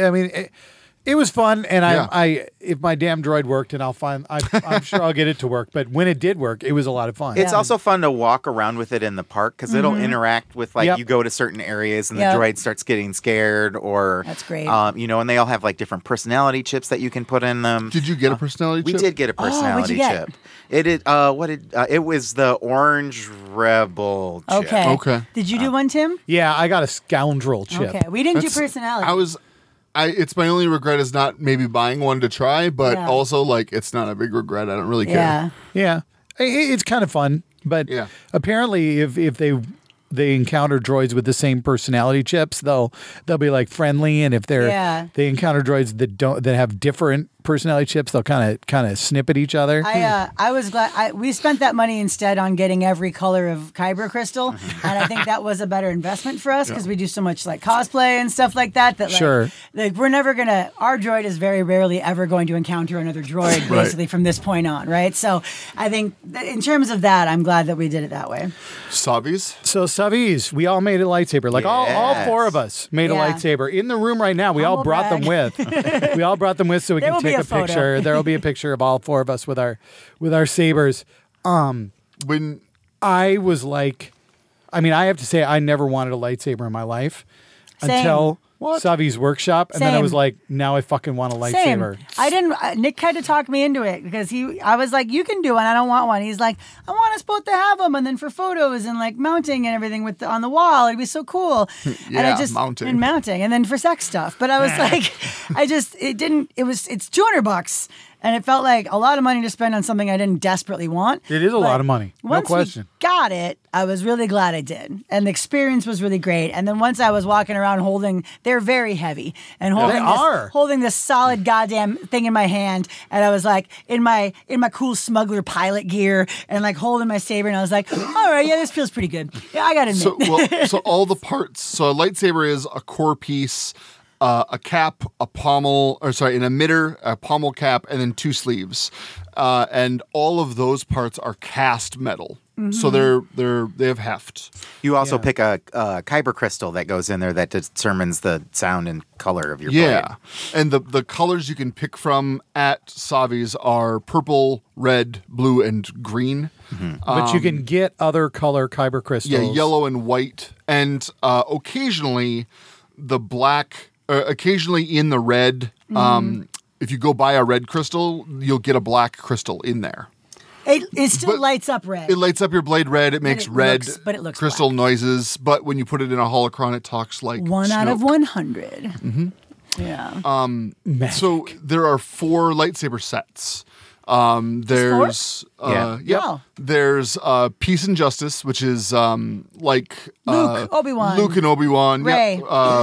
it was fun, and Yeah. I if my damn droid worked, and I'm sure I'll get it to work. But when it did work, it was a lot of fun. It's also fun to walk around with it in the park because it'll interact with Yep. you go to certain areas and Yep. the droid starts getting scared or That's great. and they all have like different personality chips that you can put in them. Did you get a personality We chip? did get a personality get? chip. It was the Orange Rebel chip. Okay. Okay. Did you do one, Tim? Yeah, I got a scoundrel chip. Okay. We didn't That's- do personality. It's my only regret is not maybe buying one to try, but Yeah. also like it's not a big regret. I don't really care. yeah. Yeah, it's kind of fun, but Yeah. apparently, if they they encounter droids with the same personality chips, they'll be like friendly, and if they encounter droids that have different personality chips, they'll kind of snip at each other. I was glad we spent that money instead on getting every color of Kyber crystal, and I think that was a better investment for us because we do so much like cosplay and stuff like that. Like we're never gonna. Our droid is very rarely ever going to encounter another droid, basically from this point on, right? So I think in terms of that, I'm glad that we did it that way. Savis. So Savis, we all made a lightsaber. Like all four of us made a Yeah. lightsaber in the room right now. We all Humble brought them brag. with. We all brought them with so we There can will be take a a photo. picture. There will be a picture of all four of us with our sabers. When I was like, I mean, I have to say, I never wanted a lightsaber in my life Same. until Savi's workshop, and then I Same. was like, now I fucking want a lightsaber. Same. I didn't. Nick kind of talked me into it because I was like, "You can do one. I don't want one." He's like, "I want us both to have them, and then for photos and like mounting and everything on the wall, it'd be so cool." and I just mounting. and mounting, and then for sex stuff. But I was like, it's $200. And it felt like a lot of money to spend on something I didn't desperately want. It is a lot of money. No Once question. we got it, I was really glad I did. And the experience was really great. And then once I was walking around they're very heavy. And holding this solid goddamn thing in my hand. And I was like in my cool smuggler pilot gear and like holding my saber. And I was like, all right, yeah, this feels pretty good. Yeah, I got to admit. So all the parts. So a lightsaber is a core piece, a cap, a pommel, an emitter, a pommel cap, and then two sleeves. And all of those parts are cast metal. So they have heft. You also pick a kyber crystal that goes in there that determines the sound and color of your blade. And the colors you can pick from at Savi's are purple, red, blue, and green. But you can get other color kyber crystals. Yeah, yellow and white, and occasionally the black. Occasionally in the red, if you go buy a red crystal, you'll get a black crystal in there. It still But lights up red. It lights up your blade red. It makes red but it looks crystal black. noises. But when you put it in a holocron, it talks like 1 out of Snoke. 100. Yeah. So there are 4 lightsaber sets. There's Wow. There's Peace and Justice, which is like Luke, Obi-Wan. Luke and Obi-Wan, Rey.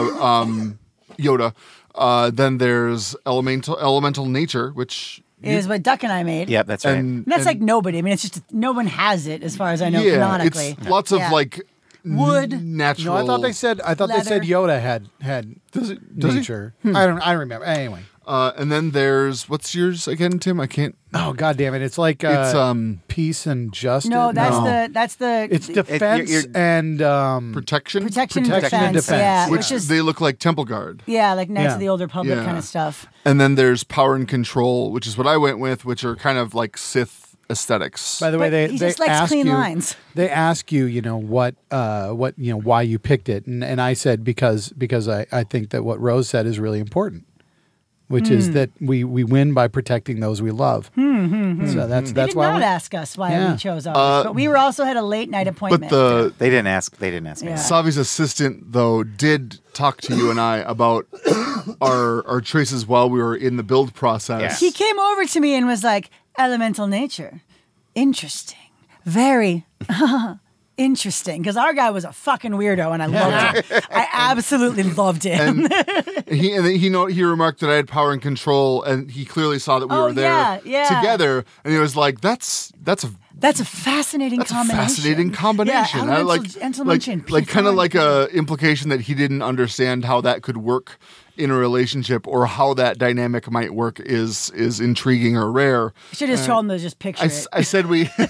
Yoda. Then there's Elemental Nature, which Is what Duck and I made. Yep, that's right. And that's like nobody. I mean, it's just no one has it as far as I know canonically. it's lots of Yeah. like Wood. natural. No, I thought they said Leather. Yoda had Does he? nature. I don't remember. Anyway. And then there's what's yours again, Tim? I can't. Oh god damn it. It's like It's peace and justice. No, No. that's the It's defense you're- and protection. protection and Protection and defense. defense. Yeah, Which which is they look like Temple Guard. like Knights Yeah. of the Old Republic Yeah. kind of stuff. And then there's Power and Control, which is what I went with, which are kind of like Sith aesthetics. by the way, But they he just likes ask clean you, lines. They ask you, what why you picked it, and I said because I think that what Rose said is really important, which is that we win by protecting those we love. So that's They did why not we, ask us why Yeah. we chose ours, but we were also had a late night but appointment. They didn't ask me. Yeah. Savi's assistant, though, did talk to you and I about our choices while we were in the build process. He came over to me and was like, "Elemental nature, interesting, very." Interesting, because our guy was a fucking weirdo, and I loved him. I absolutely loved him. He remarked that I had power and control, and he clearly saw that we Oh, were there yeah. together, and he was like, "That's That's a fascinating a combination. fascinating combination." Yeah, I like elemental kind of like a implication that he didn't understand how that could work in a relationship or how that dynamic might work is intriguing or rare. You should have just told him to just picture it. I said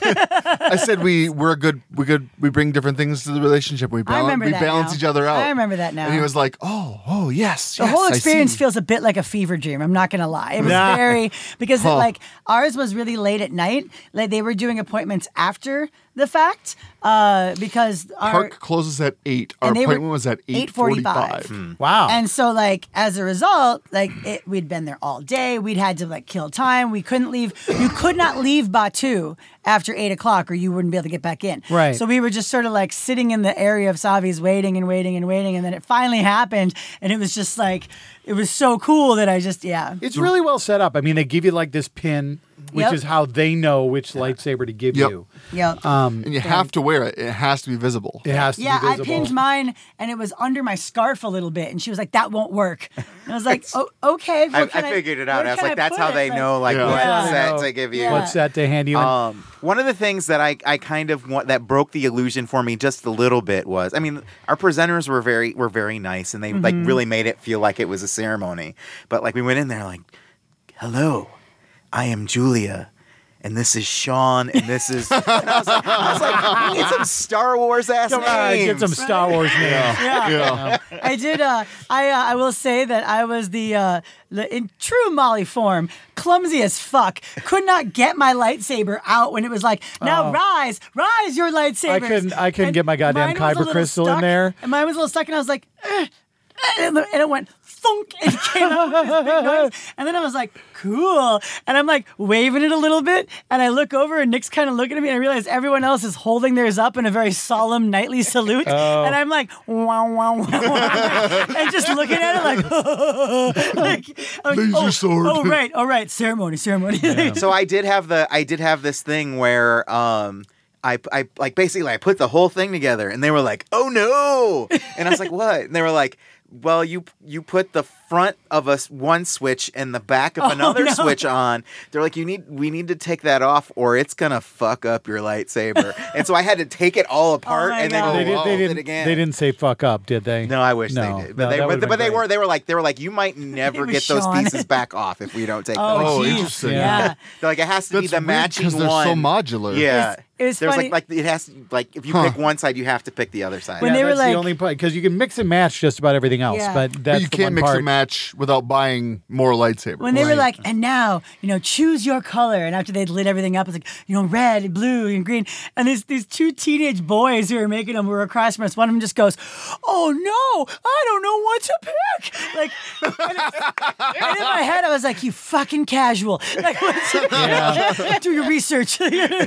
we bring different things to the relationship. We remember that balance now. each other out. I remember that now. And he was like, "Oh yes." The whole experience feels a bit like a fever dream. I'm not gonna lie. It was very because like ours was really late at night. Like they were doing appointments after the fact because our Park closes at 8. Our And they were appointment was at 8:45. wow. and so like as a result, like we'd been there all day. We'd had to like kill time. We couldn't leave. You could not leave Batu after 8 o'clock, or you wouldn't be able to get back in. Right. So we were just sort of like sitting in the area of Savi's, waiting and waiting and waiting, and then it finally happened, and it was just like it was so cool that I just It's really well set up. I mean, they give you like this pin, which Yep. is how they know which lightsaber to give Yep. you. Yep. And you have to wear it. It has to be visible. It has to Yeah, be I visible. pinned mine, and it was under my scarf a little bit, and she was like, "That won't work." And I was like, "Oh, okay." I where can figured it out. where I was can like, that's put how it?" they know like Yeah. what Yeah. set to give you. Yeah. What's that to hand you? One of the things that I kind of want that broke the illusion for me just a little bit was, I mean, our presenters were very nice, and they like really made it feel like it was a ceremony. But like we went in there like, "Hello, I am Julia." And this is Sean, and this is. And I was like, we need some Star Wars ass Come on, names. get some Star Wars names. Yeah. I did. I will say that I was the in true Molly form, clumsy as fuck. Could not get my lightsaber out when it was like, now rise your lightsabers. I couldn't get my goddamn Mine was a kyber little crystal in stuck, there. and mine was a little stuck, and I was like, and it went thunk, and it came out with this big noise. And then I was like, cool. And I'm like waving it a little bit, and I look over, and Nick's kind of looking at me, and I realize everyone else is holding theirs up in a very solemn knightly salute. Oh. And I'm like, wow, wow, wow, wow. And just looking at it like, Laser sword. Oh, right. Ceremony. So I did have this thing where I like basically I put the whole thing together, and they were like, "Oh no!" And I was like, "What?" And they were like, "Well, you put the front of one switch and the back of another switch on." They're like, we need to take that off, or it's gonna fuck up your lightsaber." And so I had to take it all apart my and then God. go They weld it didn't. again. They didn't say fuck up, did they? No, I wish No. they did. No, But that would've been they great. were like, you might never It was get those Sean. pieces back off if we don't take Oh, them. Oh, geez. interesting. Yeah. They're like, it has to be That's the weird matching 'cause they're one. so modular. Yeah. It was There's funny. like it has if you pick one side, you have to pick the other side. When Yeah, they were that's like- the only part because you can mix and match just about everything else, Yeah. but But that's you the can't one mix part. and match without buying more lightsabers. When they were Right. like, and now, choose your color. And after they'd lit everything up, it's like, red, blue, and green. And these two teenage boys who were making them were across from us. One of them just goes, "Oh no, I don't know what to pick." Like, and in my head, I was like, "You fucking casual. Like, do your research."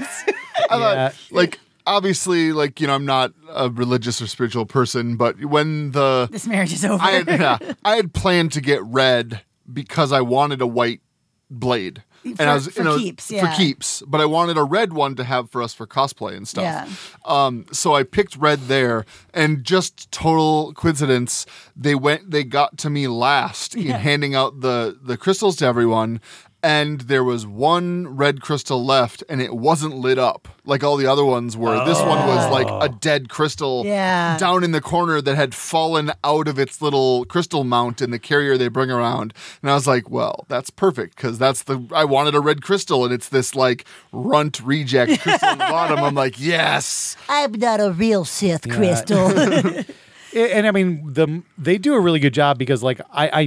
I thought, Yeah. like, obviously, like, I'm not a religious or spiritual person, but when This marriage is over. I had planned to get red because I wanted a white blade. For keeps, yeah. For keeps, but I wanted a red one to have for us for cosplay and stuff. Yeah. So I picked red there, and just total coincidence, they got to me last in handing out the crystals to everyone. And there was one red crystal left, and it wasn't lit up like all the other ones were. This one was like a dead crystal Yeah. down in the corner that had fallen out of its little crystal mount in the carrier they bring around. And I was like, well, that's perfect because I wanted a red crystal, and it's this like runt reject crystal on the bottom. I'm like, yes. I'm not a real Sith, Crystal. And I mean, they do a really good job because like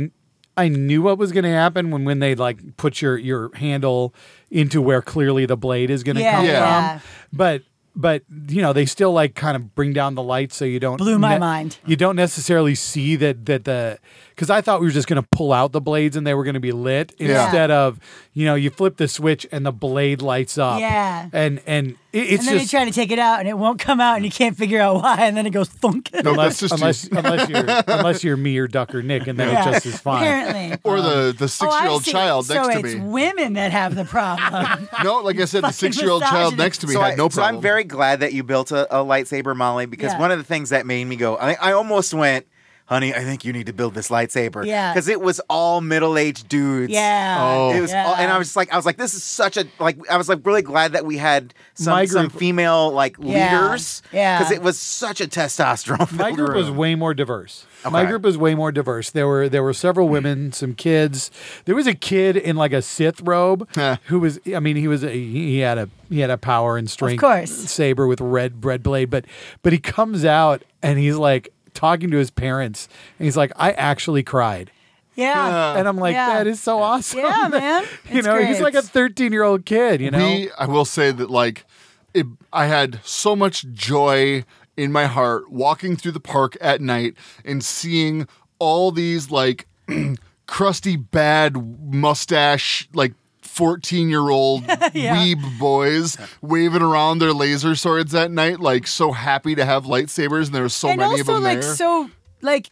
I knew what was going to happen when they like put your handle into where clearly the blade is going to come Yeah. from. But they still like kind of bring down the light so you don't Blew my mind. You don't necessarily see that because I thought we were just going to pull out the blades and they were going to be lit Yeah. instead of you flip the switch and the blade lights up. Yeah. And it's And then just you try to take it out, and it won't come out, and you can't figure out why, and then it goes thunk. No, that's just unless you're me or Duck or Nick, and then Yeah. it just is fine. Apparently. or the Oh, I 6-year-old see. child next so to it's me. women that have the problem. No, like I said, the Fucking 6-year-old child misogynist. next to me had no So problem. I'm very glad that you built a lightsaber, Molly, because Yeah. one of the things that made me go, I almost went, honey, I think you need to build this lightsaber. Yeah. Because it was all middle-aged dudes. Yeah. Oh. It was, Yeah. all, and I was like, this is such a I was like really glad that we had My some group- female like Yeah. leaders. Yeah. Because it was such a testosterone. My group was way more diverse. My Okay. group was way more diverse. There were several women, some kids. There was a kid in like a Sith robe who was. I mean, he had a power and strength course. saber with red blade. But he comes out and he's like talking to his parents and he's like, I actually cried. Yeah. And I'm like, Yeah. that is so awesome. Yeah, man. He's like a 13-year-old kid. I will say that like I had so much joy in my heart walking through the park at night and seeing all these like crusty bad mustache like 14-year-old weeb boys waving around their laser swords at night, like so happy to have lightsabers, and there were so and many also of them like there. so like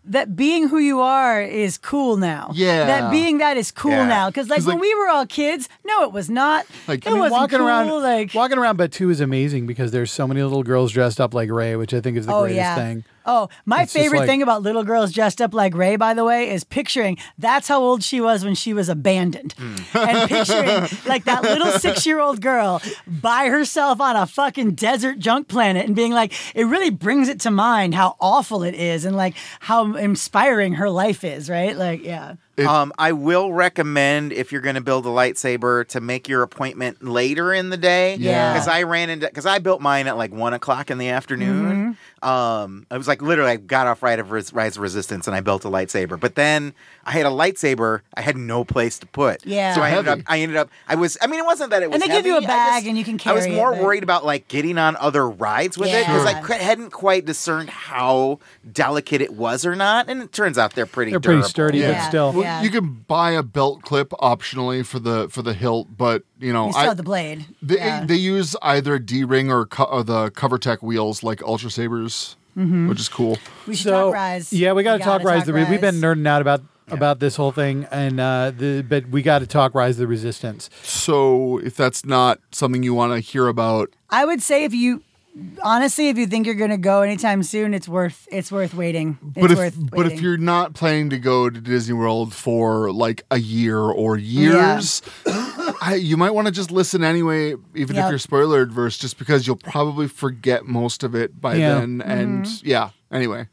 that being who you are is cool now. Yeah. That being that is cool Yeah. now. Because like 'Cause, when like- we were all kids, no, it was not. Like, it I mean, wasn't walking cool. around, like walking around Batu is amazing because there's so many little girls dressed up like Ray, which I think is the oh greatest yeah. thing. Oh, my It's just favorite like- thing about little girls dressed up like Ray, by the way, is picturing that's how old she was when she was abandoned. And picturing like that little 6-year-old girl by herself on a fucking desert junk planet and being like, it really brings it to mind how awful it is and like how inspiring her life is, right? Like, yeah. I will recommend if you're going to build a lightsaber to make your appointment later in the day. Yeah. Because I built mine at like 1:00 in the afternoon. I was like literally I got off Rise of Resistance and I built a lightsaber. But then I had a lightsaber I had no place to put. Yeah. So I Heavy. ended up it wasn't that it was And they give you a heavy, bag and you can I was carry it, more but- worried about like getting on other rides with it because Yeah. I hadn't quite discerned how delicate it was or not. And it turns out they're pretty They're pretty durable. sturdy, Yeah. but still. Well, Yeah. you can buy a belt clip optionally for the hilt, but you know, You still have the blade. they Yeah. they use either D-ring or the CoverTech wheels like Ultra Sabers, which is cool. We should So talk Rise. yeah, we got to talk Rise. We've been Rise. nerding out about this whole thing, and but we got to talk Rise of the Resistance. So if that's not something you want to hear about, I would say if you think you're going to go anytime soon, it's worth waiting. but if you're not planning to go to Disney World for like a year or years, you might want to just listen anyway, even if Yep. you're spoiler adverse, just because you'll probably forget most of it by Yeah. then. And yeah, anyway.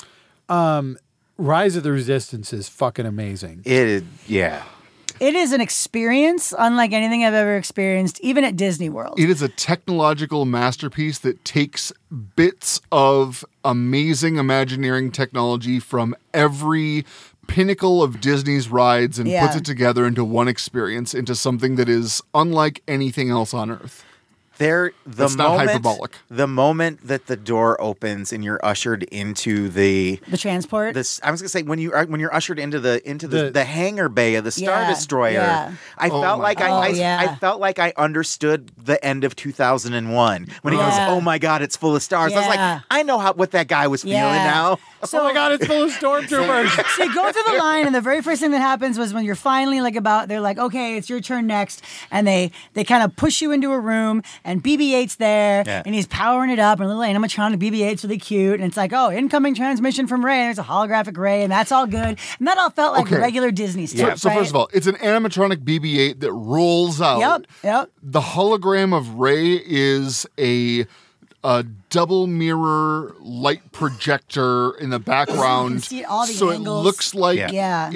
Rise of the Resistance is fucking amazing. It is an experience unlike anything I've ever experienced, even at Disney World. It is a technological masterpiece that takes bits of amazing Imagineering technology from every pinnacle of Disney's rides and Yeah. puts it together into one experience, into something that is unlike anything else on Earth. That's not hyperbolic. The moment that the door opens and you're ushered into the transport. I was gonna say when you're ushered into the hangar bay of the Star Yeah, Destroyer, yeah. I Oh felt my like God. I felt like I understood the end of 2001 when he goes, Yeah. "Oh my God, it's full of stars." I was Yeah. like, I know what that guy was feeling Yeah. now. So, Oh my God, it's full of stormtroopers. So you go through the line, and the very first thing that happens was when you're finally they're like, okay, it's your turn next, and they kind of push you into a room, and BB-8's there, Yeah. and he's powering it up, and a little animatronic BB-8's really cute, and it's like, oh, incoming transmission from Ray, and there's a holographic Ray, and that's all good, and that all felt like Okay. regular Disney stuff. So right? first of all, it's an animatronic BB-8 that rolls out. Yep. The hologram of Rey is a double mirror light projector in the background. You see all the so angles. it looks like Yeah.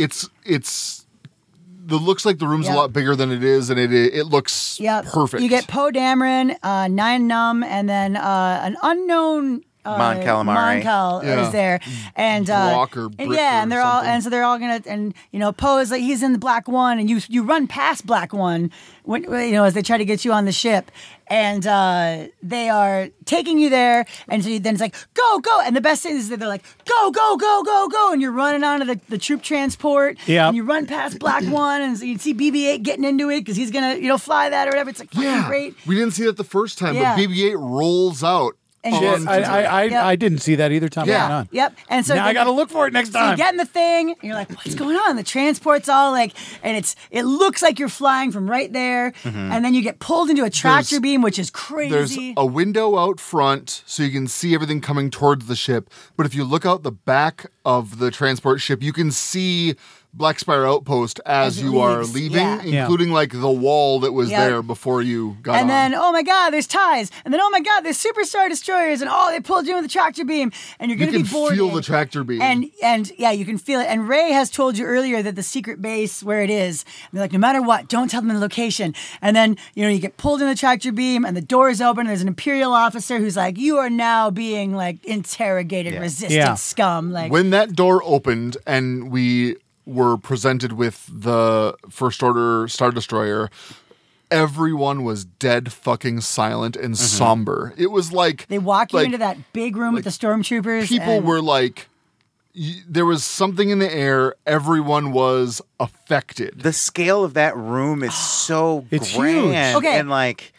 looks like the room's Yep. a lot bigger than it is, and it looks Yep. perfect. You get Poe Dameron, Nien Nunb, and then an unknown Mon Calamari. Moncal Yeah. is there, and Brock or and Brick yeah, or and they're all, something. and so they're all gonna, and Poe is like he's in the Black One, and you run past Black One when as they try to get you on the ship, and they are taking you there, and so then it's like go, and the best thing is that they're like go, and you're running onto the troop transport, Yeah. and you run past Black One, and so you see BB-8 getting into it because he's gonna fly that or whatever. It's like fucking great. We didn't see that the first time, Yeah. but BB-8 rolls out. And Shit, Yep. I didn't see that either time. Yeah. I went on. Yep. And so Now I then- got to look for it next So you time. get in the thing, and you're like, what's going on? The transport's all like, and it looks like you're flying from right there, and then you get pulled into a tractor There's- beam, which is There's crazy. a window out front so you can see everything coming towards the ship. But if you look out the back of the transport ship, you can see Black Spire Outpost as As it you are leaves, leaving, yeah. Yeah. including like the wall that was Yep. there before you got on. And then, oh my God, there's ties. And then, oh my God, there's Superstar Destroyers. And they pulled you in with the tractor beam. And you're you going to can be boarded. feel the tractor beam. And yeah, you can feel it. And Ray has told you earlier that the secret base where it is, and they're like, no matter what, don't tell them the location. And then, you get pulled in the tractor beam and the doors open. And there's an Imperial officer who's like, you are now being like interrogated, resistance Yeah. scum. Like, when that door opened and we were presented with the First Order Star Destroyer, everyone was dead fucking silent and somber. It was like they walk you like, into that big room with the stormtroopers. people and- were like, there was something in the air. Everyone was affected. The scale of that room is so It's grand. huge. Okay. And like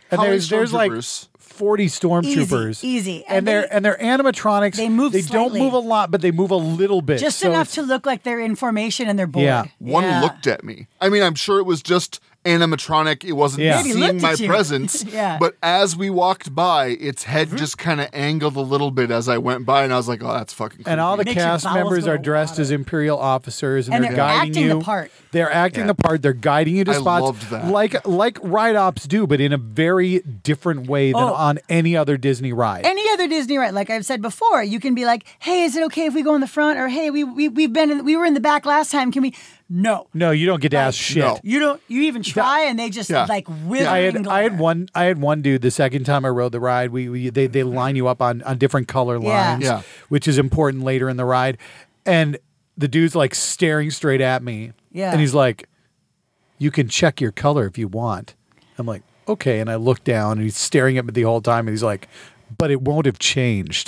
And How many there's like stormtroopers? 40 stormtroopers. Easy. And they're animatronics. they move They don't slightly. move a lot, but they move a little bit. just So enough it's- to look like they're in formation and they're bored. Yeah. One Yeah. looked at me. I mean, I'm sure it was just animatronic. It wasn't Yeah. Maybe seeing looked my at you. presence. Yeah. But as we walked by, its head just kind of angled a little bit as I went by, and I was like, "Oh, that's fucking." And all the Makes your cast bowels members go are to dressed water. as Imperial officers, and, And they're they're guiding acting you. the part. They're acting the part. They're guiding you to I spots loved that. like ride ops do, but in a very different way than Oh. on any other Disney ride. Any other Disney ride, like I've said before, you can be like, "Hey, is it okay if we go in the front?" Or, "Hey, we were in the back last time. Can we?" No, No, you don't get to ask shit. no. you don't. You even try, and they just Yeah. like withering I had glare. I had one dude the second time I rode the ride. They line you up on different color Yeah. lines, Yeah. which is important later in the ride. And the dude's like staring straight at me. Yeah. And he's like, "You can check your color if you want." I'm like, "Okay." And I look down and he's staring at me the whole time and he's like, "But it won't have changed."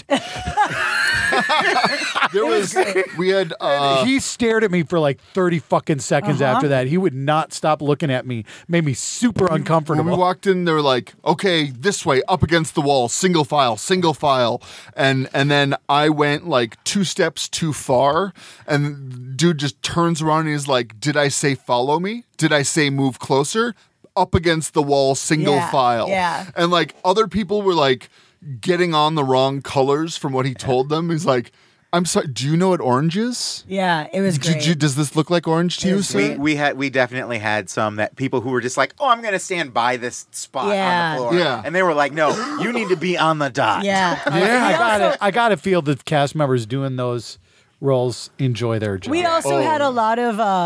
There was we had He stared at me for like 30 fucking seconds after that. He would not stop looking at me. Made me super when we uncomfortable. walked in. They were like, "Okay, this way, up against the wall, single file," and then I went like 2 steps too far, and dude just turns around and he's like, "Did I say follow me? Did I say move closer?" Up against the wall, single Yeah, file. yeah. And like other people were like getting on the wrong colors from what he told them. He's like, "I'm sorry, do you know what orange is? Yeah, it was great. Does this look like orange to you, was sir?" We definitely had some that people who were just like, "Oh, I'm going to stand by this spot Yeah. on the floor," Yeah. and they were like, "No, you need to be on the dot." Yeah, I got to feel the cast members doing those roles enjoy their job. We also had a lot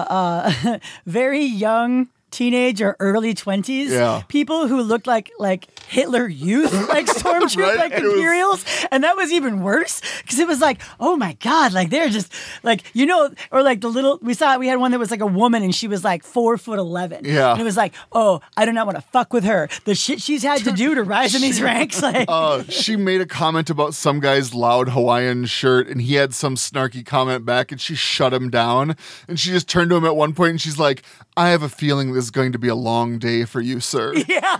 of very young teenage or early 20s Yeah. people who looked like Hitler Youth, like stormtroopers, Right? like It was- Imperials, and that was even worse because it was like, oh my god, like they're just like, you know, or like the little we had one that was like a woman and she was like 4'11". Yeah. and it was like, oh, I do not want to fuck with her. The shit she's had to do to rise in these ranks, like. She made a comment about some guy's loud Hawaiian shirt, and he had some snarky comment back, and she shut him down. And she just turned to him at one point, and she's like, "I have a feeling this is going to be a long day for you, sir." Yeah,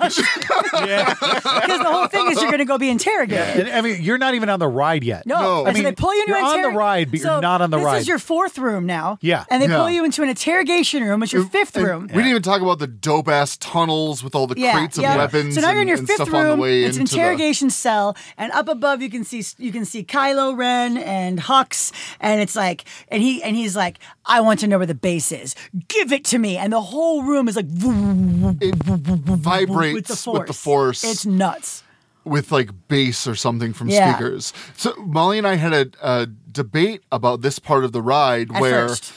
because the whole thing is you're going to go be interrogated. And, I mean, you're not even on the ride yet. No, No. and I so mean, they pull you into you're on the interrog- ride, but you're So not on the ride. This is your 4th room now. Yeah. and they Yeah. pull you into an interrogation room, which is your 5th And room. We didn't even talk about the dope ass tunnels with all the Yeah, crates of yeah. weapons. So now you're in your and 5th stuff on room. the way It's an into the- interrogation cell, and up above you can see Kylo Ren and Hux, and it's like, and he's like, "I want to know where the base is. Give it to me." And the whole room is like It vibrates with the force. It's nuts. with like bass or something from Yeah. speakers. So Molly and I had a debate about this part of the ride At where first.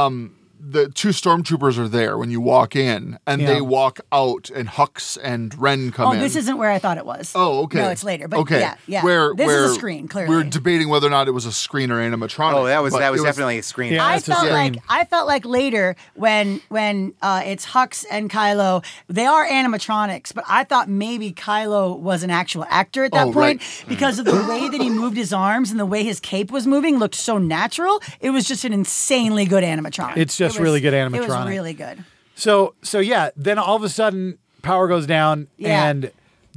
the 2 stormtroopers are there when you walk in, and Yeah. they walk out, and Hux and Ren come Oh, in. this isn't where I thought it was. Oh, okay. No, it's later. But okay. yeah. Where this where is a screen, clearly. We're debating whether or not it was a screen or animatronic. Oh, that was but it definitely a screen. Yeah. I That's a felt screen. like later when it's Hux and Kylo, they are animatronics, but I thought maybe Kylo was an actual actor at that Oh, point right. because of the way that he moved his arms and the way his cape was moving looked so natural. It was just an insanely good animatronic. It's just It was- really good It animatronic. was really good. So yeah, then all of a sudden power goes down Yeah. and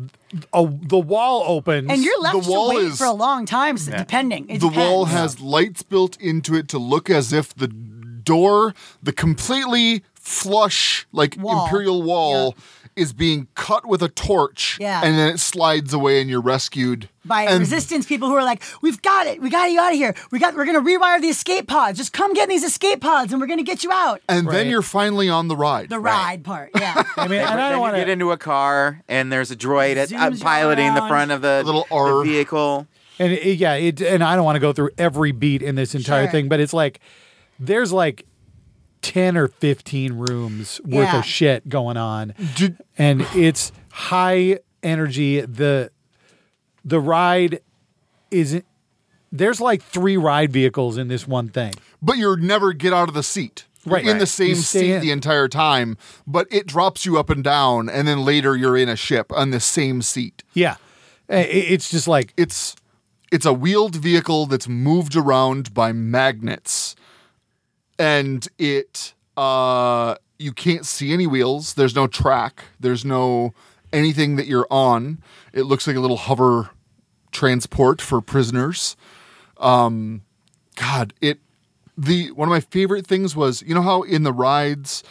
the wall opens. And you're left The to wall wait is- for a long time, depending. It the wall depends. has lights built into it to look as if the door, the completely flush, like Wall. Imperial wall, is being cut with a torch, Yeah. and then it slides away, and you're rescued by and resistance people who are like, "We've got it. We got you out of here. We're going to rewire the escape pods. Just come get in these escape pods, and we're going to get you out." And Right. then you're finally on the ride. The ride part, yeah. I mean, and I Then don't want you get to. into a car, and there's a droid Zooms you piloting the around. front of the, Little the R. vehicle. And and I don't want to go through every beat in this entire Sure. thing, but it's like there's like 10 or 15 rooms worth Yeah. of shit going on, Did- and it's high energy. The ride isn't. There's like 3 ride vehicles in this one thing. but you never get out of the seat. You're Right. in the Right. same You stay seat in. the entire time, but it drops you up and down, and then later you're in a ship on the same seat. Yeah, it's just like It's a wheeled vehicle that's moved around by magnets, and it you can't see any wheels. There's no track. There's no anything that you're on. It looks like a little hover transport for prisoners. One of my favorite things was, you know how in the rides,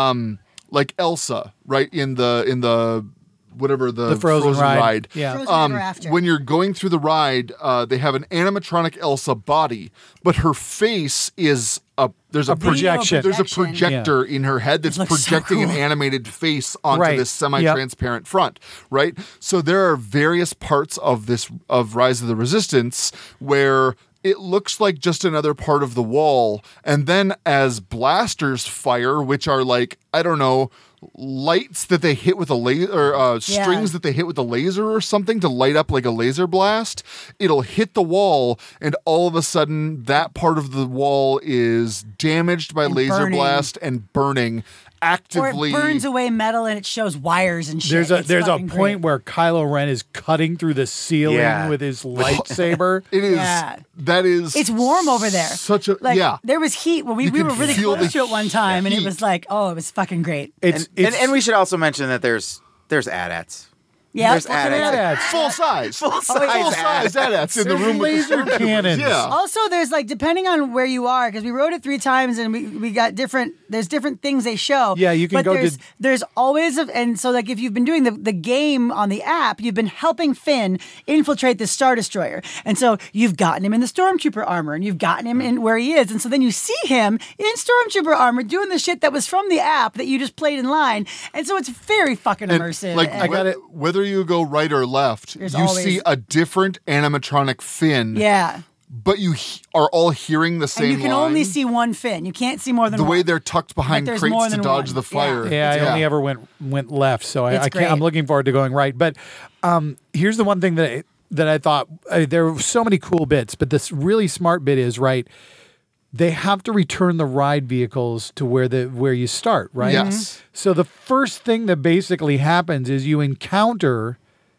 like Elsa, right, in the whatever the Frozen ride. Yeah. Frozen Ever After. When you're going through the ride, they have an animatronic Elsa body, but her face is there's a projection. There's a projector in her head that's looks so projecting an cool. animated face onto Right. this semi-transparent front, right? So there are various parts of Rise of the Resistance where it looks like just another part of the wall, and then as blasters fire, which are like, I don't know, lights that they hit with a laser, or strings that they hit with a laser or something to light up like a laser blast, it'll hit the wall, and all of a sudden that part of the wall is damaged by laser burning. blast and burning actively. Or it burns away metal and it shows wires and shit. There's a fucking point great. where Kylo Ren is cutting through the ceiling Yeah. with his lightsaber. It is. Yeah. That is. It's warm over there. Such a Like, yeah. there was heat when we You were can really feel close the to it one time, and it heat. was like, oh, it was fucking great. And we should also mention that there's AT-ATs. Yeah, There's AT-ATs. full size. Full size AT-ATs in the room with the laser cannons. Yeah. Also, there's like, depending on where you are, because we rode it 3 times and we got there's different things they show. Yeah, you can but go there's, to- there's always, and so like if you've been doing the game on the app, you've been helping Finn infiltrate the Star Destroyer. And so you've gotten him in the Stormtrooper armor and you've gotten him in where he is. And so then you see him in Stormtrooper armor doing the shit that was from the app that you just played in line. And so it's very fucking And, immersive. like And- whether you go right or left, There's you always- see a different animatronic Finn. yeah. But you are all hearing the same And you can line. only see one Finn. You can't see more than the one. way they're tucked behind there's more crates to than dodge one. the fire. Yeah, I only ever went left, so It's I can't. I'm great. looking forward to going right. But here's the one thing that I thought there were so many cool bits, but this really smart bit is right. They have to return the ride vehicles to where you start, right? Yes. So the first thing that basically happens is you encounter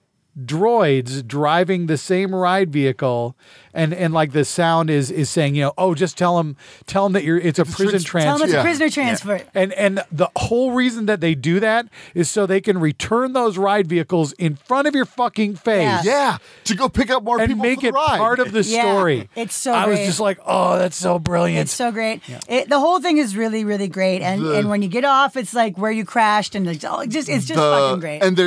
droids driving the same ride vehicle, and like the sound is saying, just tell them that it's a prison Tell him transfer. it's Yeah. a prisoner transfer. And the whole reason that they do that is so they can return those ride vehicles in front of your fucking face. Yeah, to go pick up more And people make for the it ride. part of the Yeah, story. it's so I was great. just like, oh, that's so brilliant. It's so great. The whole thing is really, really great. And when you get off, it's like where you crashed, and it's just fucking great. And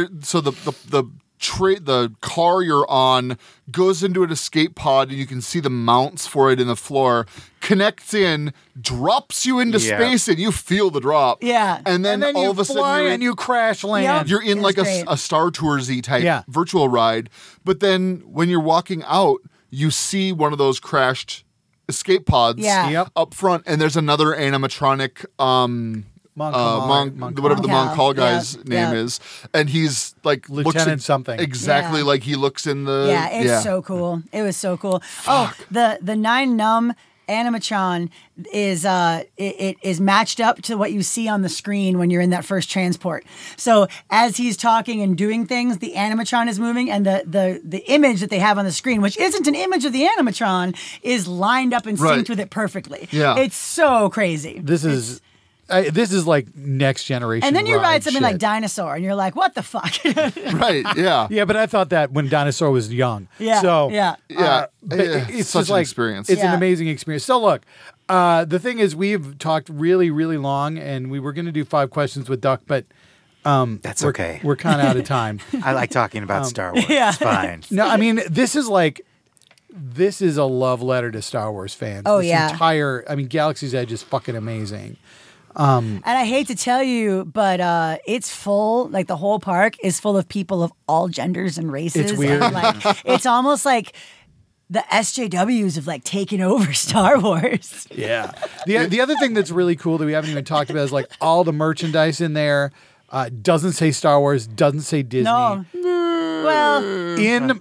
the car you're on goes into an escape pod, and you can see the mounts for it in the floor. Connects in, drops you into Yeah. space, and you feel the drop. Yeah. and then and then all you of a fly sudden and you crash land. Yep. you're in It like was great. a Star Toursy type Yeah. virtual ride. But then when you're walking out, you see one of those crashed escape pods Yeah. Yep. up front, and there's another animatronic whatever the Moncal. Moncal guy's Yeah. name is, and he's like Lieutenant something. exactly Yeah. like he looks in the Yeah, it's so cool. It was so cool. Oh, the 9 Numb animatron is it is matched up to what you see on the screen when you're in that first transport. So as he's talking and doing things, the animatron is moving, and the image that they have on the screen, which isn't an image of the animatron, is lined up and synced Right. with it perfectly. Yeah. It's so crazy. This is like next generation. And then you ride something like shit. Dinosaur, and you're like, what the fuck? right. Yeah, Yeah, but I thought that when Dinosaur was young. Yeah, So yeah. yeah. but it's such just an like experience. It's an Yeah. amazing experience. So look, the thing is, we've talked really, really long, and we were going to do 5 questions with Duck, but That's okay. we're kind of out of time. I like talking about Star Wars. yeah. It's fine. No, I mean this is a love letter to Star Wars fans. Oh, This yeah. Galaxy's Edge is fucking amazing. And I hate to tell you, but it's full. Like the whole park is full of people of all genders and races. It's weird. And, like, it's almost like the SJWs have like taken over Star Wars. Yeah. The other thing that's really cool that we haven't even talked about is like all the merchandise in there doesn't say Star Wars, doesn't say Disney. No. Well,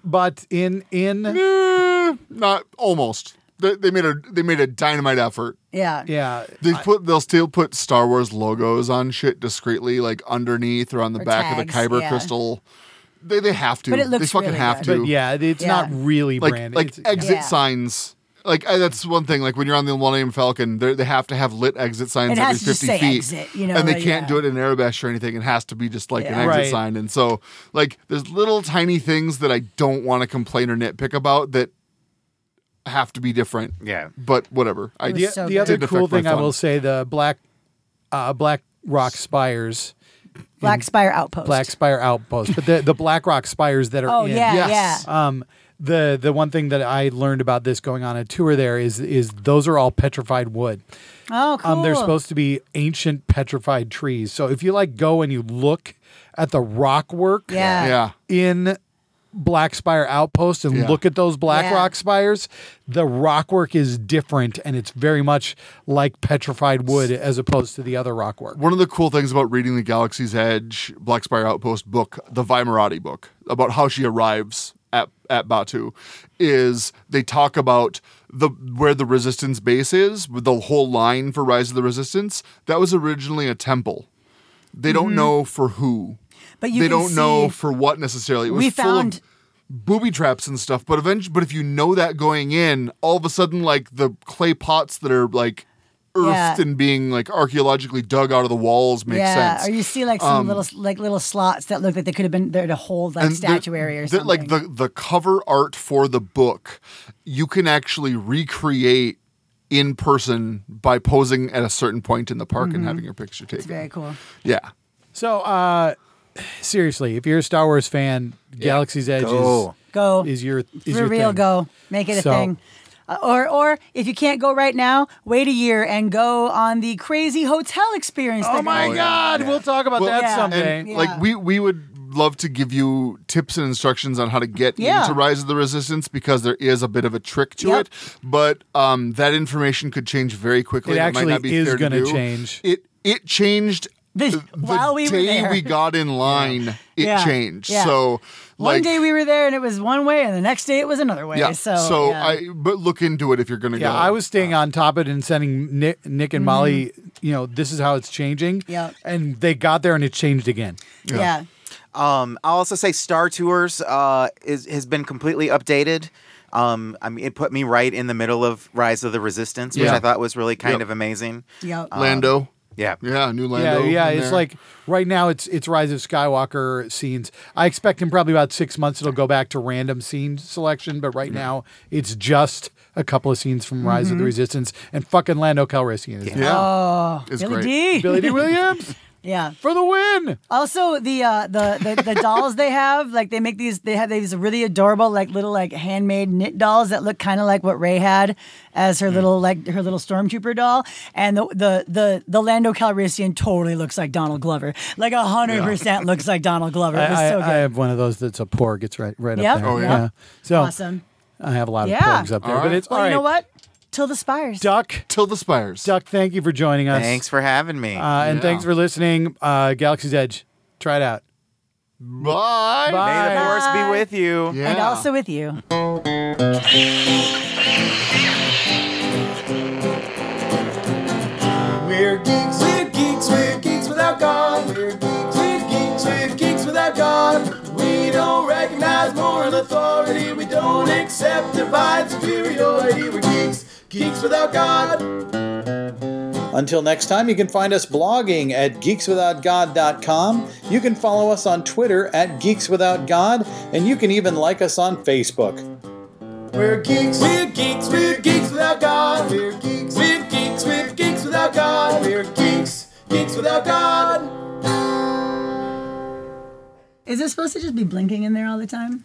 Not almost. They made a dynamite effort. yeah. yeah. They'll still put Star Wars logos on shit discreetly, like underneath or on the Or back of tags, the Kyber yeah. crystal. They have to. But it looks they fucking really have good. to. But yeah, it's Yeah. not really like branded. like It's- exit Yeah. signs Like that's one thing. Like when you're on the Millennium Falcon, they have to have lit exit signs It every has to just 50 say feet, exit, you know, and they like, can't yeah. do it in Arabesh or anything. It has to be just like an Yeah. exit Right. sign. And so, like, there's little tiny things that I don't want to complain or nitpick about that have to be different. Yeah. But whatever. It was The, so the good. other Didn't cool affect my thing I fun. will say, the Black Rock Spires. Black Spire Outpost. Black Spire Outpost, but the Black Rock Spires that are Oh in. yeah, Yes. yeah. The one thing that I learned about this going on a tour there is those are all petrified wood. Oh, cool. They're supposed to be ancient petrified trees. So if you like go and you look at the rock work Yeah. Yeah. in Black Spire Outpost and Yeah. look at those Black Yeah. Rock spires, the rock work is different and it's very much like petrified wood as opposed to the other rock work. One of the cool things about reading the Galaxy's Edge Black Spire Outpost book, the Vimerati book, about how she arrives at Batu, is they talk about where the Resistance base is, with the whole line for Rise of the Resistance. That was originally a temple. They don't know for who. But you They can don't know see- for what necessarily. It was We full found- of booby traps and stuff. But if you know that going in, all of a sudden, like the clay pots that are like earthed Yeah. and being like archaeologically dug out of the walls make yeah, sense. or you see like some little slots that look like they could have been there to hold like And statuary or something. Like the cover art for the book, you can actually recreate in person by posing at a certain point in the park and having your picture taken. it's very cool. Yeah. So seriously, if you're a Star Wars fan, Galaxy's Edge Go. Go is your for your real. thing. Go make it a So- thing. Or if you can't go right now, wait a year and go on the crazy hotel experience. Oh they're my going- God, we'll talk about Well, that yeah. someday. And Yeah. like we would love to give you tips and instructions on how to get Yeah. into Rise of the Resistance, because there is a bit of a trick to Yep. it. But that information could change very quickly. It might actually not be is fair to gonna do. change. It changed While we were day there. we got in line. It Yeah. changed. Yeah. So One like day we were there and it was one way, and the next day it was another way. yeah. So, yeah. but look into it if you're going to Yeah, go. I was staying on top of it and sending Nick and Molly, this is how it's changing. Yeah. And they got there and it changed again. yeah. I'll also say Star Tours has been completely updated. I mean, it put me right in the middle of Rise of the Resistance, which Yeah. I thought was really kind Yep. of amazing. Yeah. Lando. Yeah. Yeah, new Lando. Yeah, in it's there. like right now it's Rise of Skywalker scenes. I expect in probably about 6 months it'll go back to random scene selection, but right now it's just a couple of scenes from Rise of the Resistance, and fucking Lando Calrissian is there. yeah. Oh, It's Billy great. D. Billy D. Williams Yeah. for the win. Also, the dolls they have, like they have these really adorable like little like handmade knit dolls that look kind of like what Rey had as her little stormtrooper doll, and the Lando Calrissian totally looks like Donald Glover, like 100% looks like Donald Glover. It was so good. I have one of those that's a porg. It's right Yep. up there. Oh, yeah. So Awesome. I have a lot of Yeah. porgs up there, All but right. it's Well, all right. you know what? Till the Spires. Duck, Till the Spires. thank you for joining us. Thanks for having me. And Yeah. thanks for listening. Galaxy's Edge. Try it out. Bye. Bye. May the force be Bye. with you. Yeah. And also with you. We're geeks, we're geeks, we're geeks without God. We're geeks, we're geeks, we're geeks without God. We don't recognize moral authority. We don't accept divine superiority. We're geeks, geeks without God. Until next time, you can find us blogging at geekswithoutgod.com. You can follow us on Twitter at geekswithoutgod, and you can even like us on Facebook. We're geeks, we're geeks, we're geeks without God. We're geeks, we're geeks, we're geeks without God. We're geeks, geeks without God. Is it supposed to just be blinking in there all the time?